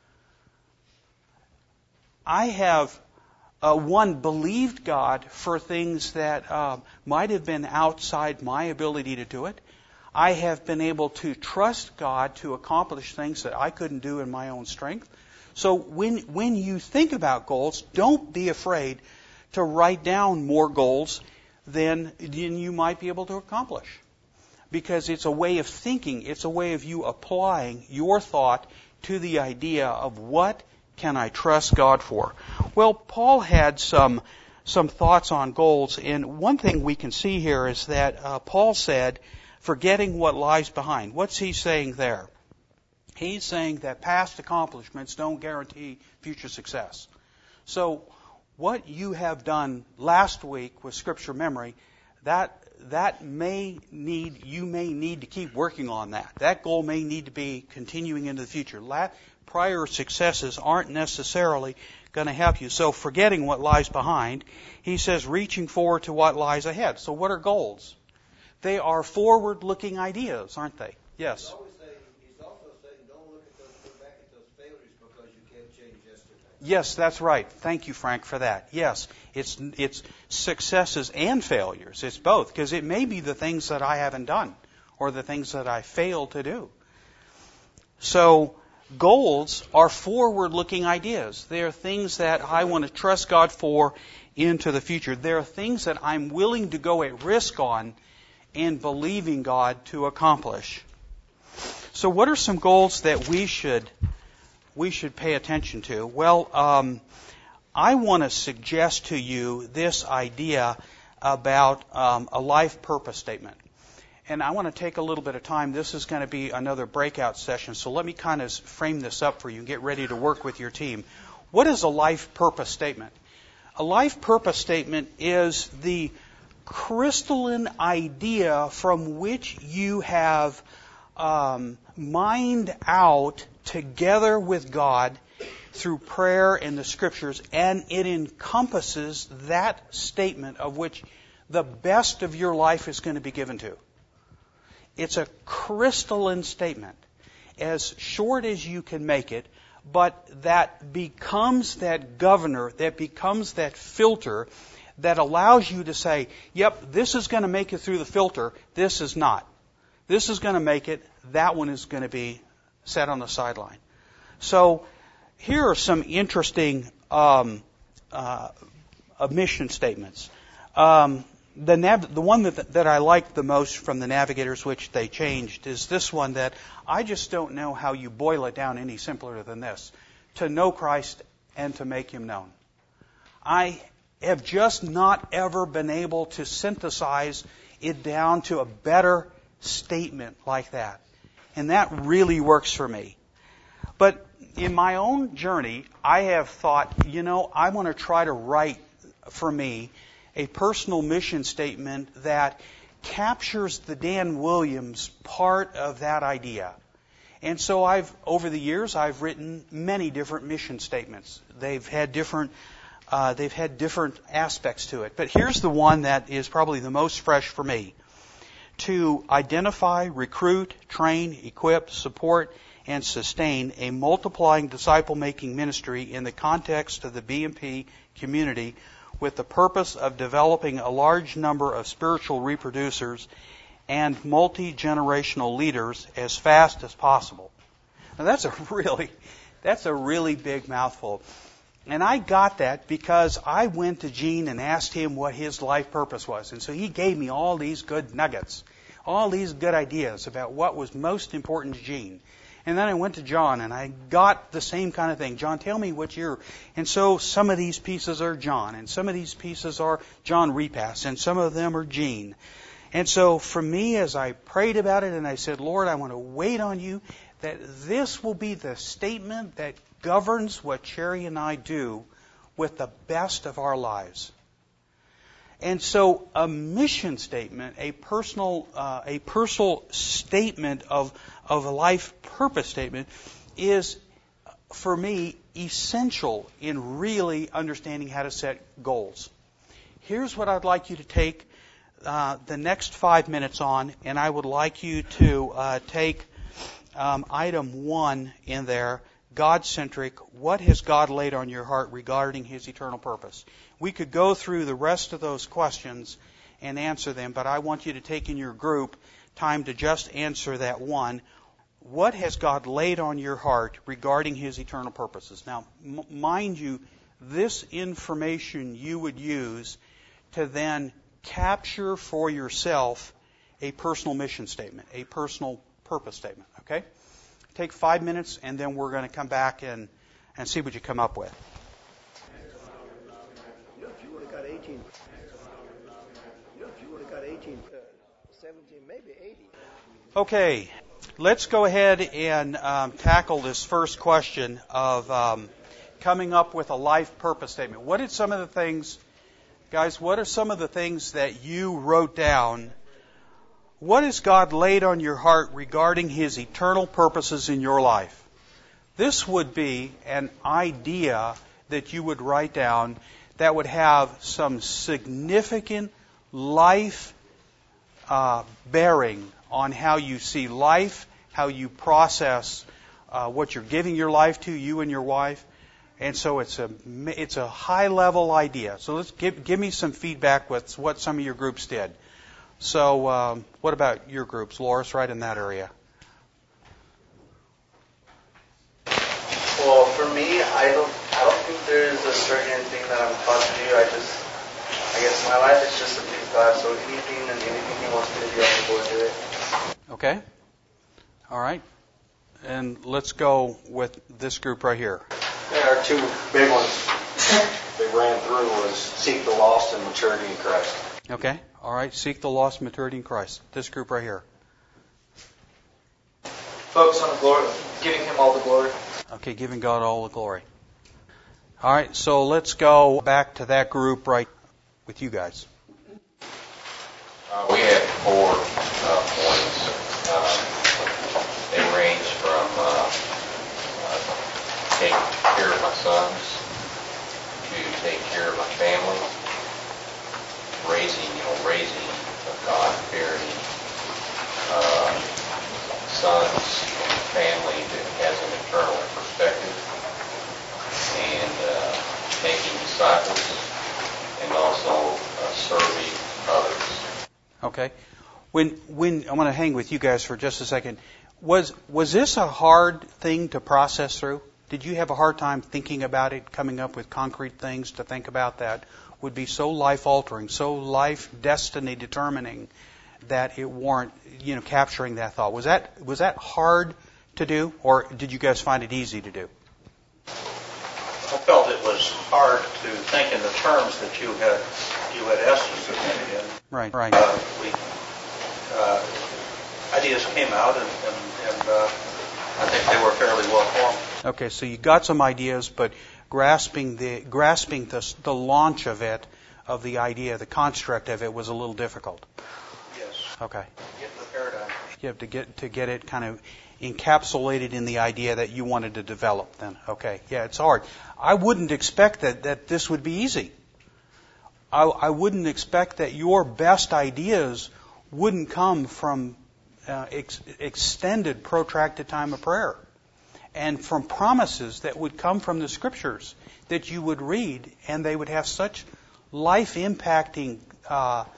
Speaker 1: I have Uh, one, believed God for things that uh, might have been outside my ability to do it. I have been able to trust God to accomplish things that I couldn't do in my own strength. So when when you think about goals, don't be afraid to write down more goals than, than you might be able to accomplish. Because it's a way of thinking. It's a way of you applying your thought to the idea of what can I trust God for? Well, Paul had some some thoughts on goals, and one thing we can see here is that uh, Paul said, forgetting what lies behind. What's he saying there? He's saying that past accomplishments don't guarantee future success. So what you have done last week with Scripture memory, that that may need you may need to keep working on that. That goal may need to be continuing into the future. La- Prior successes aren't necessarily going to help you. So forgetting what lies behind, he says reaching forward to what lies ahead. So what are goals? They are forward-looking ideas, aren't they? Yes.
Speaker 6: He's always saying, he's also saying don't look at those, look back at those failures because you can't change yesterday.
Speaker 1: Yes, that's right. Thank you, Frank, for that. Yes, it's it's successes and failures. It's both, because it may be the things that I haven't done or the things that I failed to do. So goals are forward-looking ideas. They are things that I want to trust God for into the future. They are things that I'm willing to go at risk on and believing God to accomplish. So what are some goals that we should we should pay attention to? Well, um, I want to suggest to you this idea about um, a life purpose statement. And I want to take a little bit of time. This is going to be another breakout session, so let me kind of frame this up for you and get ready to work with your team. What is a life purpose statement? A life purpose statement is the crystalline idea from which you have um, mined out together with God through prayer and the Scriptures, and it encompasses that statement of which the best of your life is going to be given to. It's a crystalline statement, as short as you can make it, but that becomes that governor, that becomes that filter that allows you to say, yep, this is going to make it through the filter, this is not. This is going to make it, that one is going to be set on the sideline. So here are some interesting um, uh, mission statements. Um, The, nav- the one that, that I liked the most from the Navigators, which they changed, is this one that I just don't know how you boil it down any simpler than this. To know Christ and to make Him known. I have just not ever been able to synthesize it down to a better statement like that. And that really works for me. But in my own journey, I have thought, you know, I want to try to write for me a personal mission statement that captures the Dan Williams part of that idea. And so I've, over the years, I've written many different mission statements. They've had different, uh, they've had different aspects to it. But here's the one that is probably the most fresh for me. To identify, recruit, train, equip, support, and sustain a multiplying disciple-making ministry in the context of the B M P community, with the purpose of developing a large number of spiritual reproducers and multi-generational leaders as fast as possible. Now that's a really, that's a really big mouthful. And I got that because I went to Gene and asked him what his life purpose was. And so he gave me all these good nuggets, all these good ideas about what was most important to Gene. And then I went to John and I got the same kind of thing. John, tell me what you're... And so some of these pieces are John, and some of these pieces are John Repass, and some of them are Gene. And so for me, as I prayed about it and I said, Lord, I want to wait on you, that this will be the statement that governs what Cherry and I do with the best of our lives. And so a mission statement, a personal, uh, a personal statement of of a life purpose statement, is for me essential in really understanding how to set goals. Here's what I'd like you to take uh, the next five minutes on, and I would like you to uh, take um, item one in there. God-centric, what has God laid on your heart regarding His eternal purpose? We could go through the rest of those questions and answer them, but I want you to take in your group time to just answer that one. What has God laid on your heart regarding His eternal purposes? Now, m- mind you, this information you would use to then capture for yourself a personal mission statement, a personal purpose statement, okay? Take five minutes, and then we're going to come back and, and see what you come up with.
Speaker 6: You know, if you would have got eighteen, you know, if you would have got eighteen, uh, seventeen, maybe eighty.
Speaker 1: Okay, let's go ahead and um, tackle this first question of um, coming up with a life purpose statement. What are some of the things, guys, what are some of the things that you wrote down? What has God laid on your heart regarding His eternal purposes in your life? This would be an idea that you would write down that would have some significant life uh, bearing on how you see life, how you process uh, what you're giving your life to, you and your wife. And so it's a it's a high level idea. So let's give give me some feedback with what some of your groups did. So, um, what about your groups, Loris, right in that area?
Speaker 3: Well, for me, I don't, I don't think there's a certain thing that I'm taught to do. I just, I guess my life is just to please God. So anything and anything He wants me to do, I can go and do it.
Speaker 1: Okay. All right. And let's go with this group right here.
Speaker 9: Yeah, our two big ones they ran through was seek the lost and maturity in Christ.
Speaker 1: Okay. All right. Seek the lost, maturity in Christ. This group right here.
Speaker 4: Focus on the glory, giving Him all the glory.
Speaker 1: Okay, giving God all the glory. All right, so let's go back to that group right with you guys.
Speaker 5: Uh, we had four uh, points. Uh, they range from uh, uh, take care of my sons to take care of my family, raising, you know, raising a God-fearing uh, sons and family that has an eternal perspective, and uh, making disciples, and also uh, serving others.
Speaker 1: Okay. When when I'm going to hang with you guys for just a second. Was was this a hard thing to process through? Did you have a hard time thinking about it, coming up with concrete things to think about that would be so life-altering, so life destiny determining that it warrant, you know, capturing that thought? Was that was that hard to do, or did you guys find it easy to do?
Speaker 9: I felt it was hard to think in the terms that you had you had asked us to think in.
Speaker 1: Right, right.
Speaker 9: Uh, we uh, ideas came out, and, and, and uh, I think they were fairly well formed.
Speaker 1: Okay, so you got some ideas, but grasping the grasping the the launch of it, of the idea, the construct of it, was a little difficult.
Speaker 9: Yes.
Speaker 1: Okay.
Speaker 9: Get the paradigm.
Speaker 1: You have to get to get it kind of encapsulated in the idea that you wanted to develop. Then, okay, yeah, it's hard. I wouldn't expect that that this would be easy. I, I wouldn't expect that your best ideas wouldn't come from uh, ex- extended, protracted time of prayer, and from promises that would come from the Scriptures that you would read, and they would have such life-impacting uh,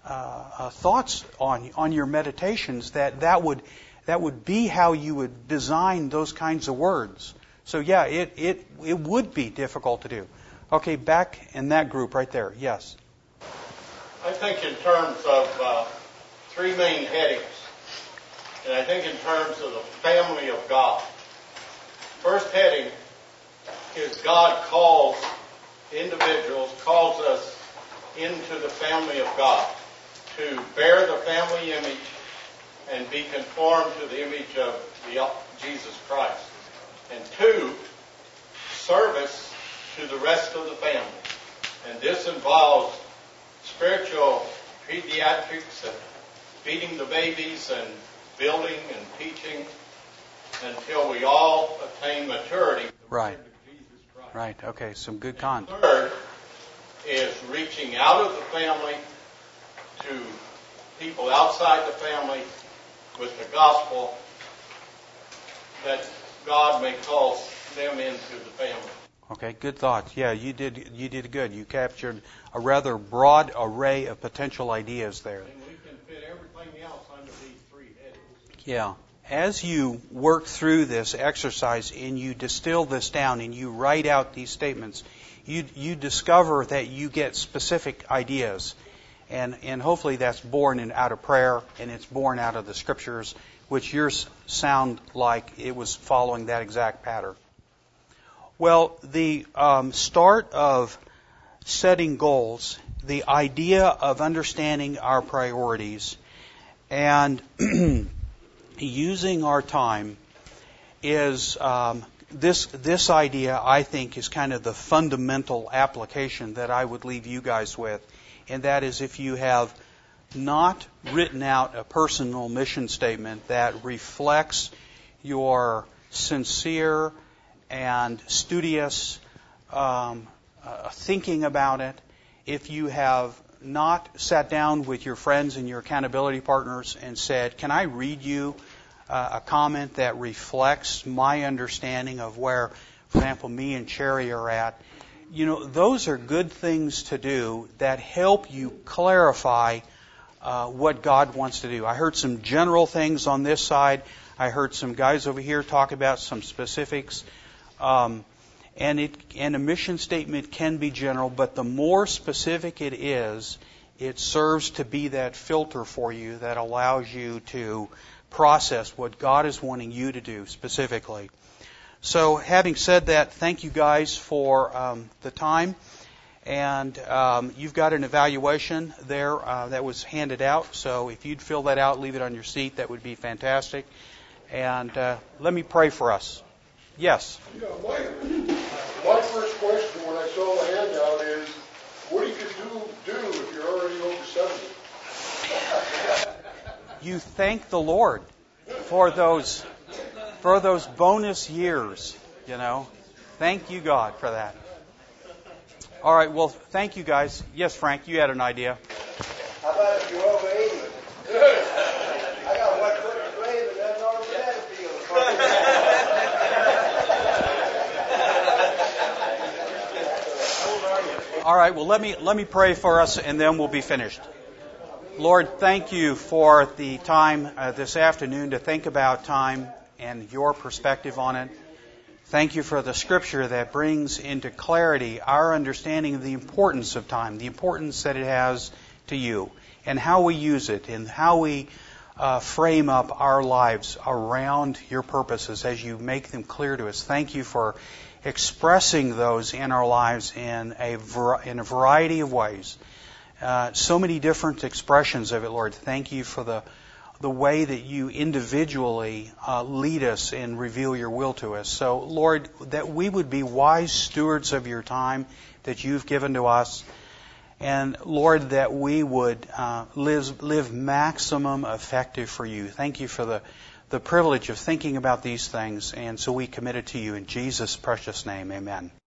Speaker 1: uh, thoughts on on your meditations, that that would that would be how you would design those kinds of words. So yeah, it it it would be difficult to do. Okay, back in that group right there. Yes.
Speaker 9: I think in terms of uh, three main headings, and I think in terms of the family of God. First heading is God calls individuals, calls us into the family of God to bear the family image and be conformed to the image of the, Jesus Christ. And two, service to the rest of the family. And this involves spiritual pediatrics and feeding the babies and building and teaching until we all attain maturity.
Speaker 1: Right. Right. Okay. Some good content.
Speaker 9: Third is reaching out of the family to people outside the family with the gospel, that God may call them into the family.
Speaker 1: Okay, good thoughts. Yeah, you did you did good. You captured a rather broad array of potential ideas there.
Speaker 9: And we can fit everything else under these three headings.
Speaker 1: Yeah. As you work through this exercise and you distill this down and you write out these statements, you you discover that you get specific ideas. And and hopefully that's born in, out of prayer, and it's born out of the Scriptures, which yours sound like it was following that exact pattern. Well, the um, start of setting goals, the idea of understanding our priorities, and using our time is um, this this idea, I think, is kind of the fundamental application that I would leave you guys with. And that is, if you have not written out a personal mission statement that reflects your sincere and studious um, uh, thinking about it, if you have not sat down with your friends and your accountability partners and said, can I read you uh, a comment that reflects my understanding of where, for example, me and Cherry are at, you know, those are good things to do that help you clarify uh, what God wants to do. I heard some general things on this side. I heard some guys over here talk about some specifics. Um, and it and a mission statement can be general, but the more specific it is, it serves to be that filter for you that allows you to process what God is wanting you to do specifically. So having said that, thank you guys for um, the time. And um, you've got an evaluation there uh, that was handed out. So if you'd fill that out, leave it on your seat, that would be fantastic. And uh, let me pray for us. Yes?
Speaker 14: Yeah, my, my first question when I saw the handout is, what do you do, do if you're already over seventy?
Speaker 1: You thank the Lord for those... For those bonus years, you know. Thank you, God, for that. All right, well, thank you, guys. Yes, Frank, you had an idea.
Speaker 6: How about if you're over eighty? I got one foot in the grave and nothing on the battlefield.
Speaker 1: All right, well, let me let me pray for us, and then we'll be finished. Lord, thank you for the time uh, this afternoon to think about time and your perspective on it. Thank you for the Scripture that brings into clarity our understanding of the importance of time, the importance that it has to you, and how we use it, and how we uh, frame up our lives around your purposes as you make them clear to us. Thank you for expressing those in our lives in a, in a variety of ways. Uh, so many different expressions of it, Lord. Thank you for the the way that you individually uh, lead us and reveal your will to us. So, Lord, that we would be wise stewards of your time that you've given to us. And, Lord, that we would uh, live, live maximum effective for you. Thank you for the, the privilege of thinking about these things. And so we commit it to you in Jesus' precious name. Amen.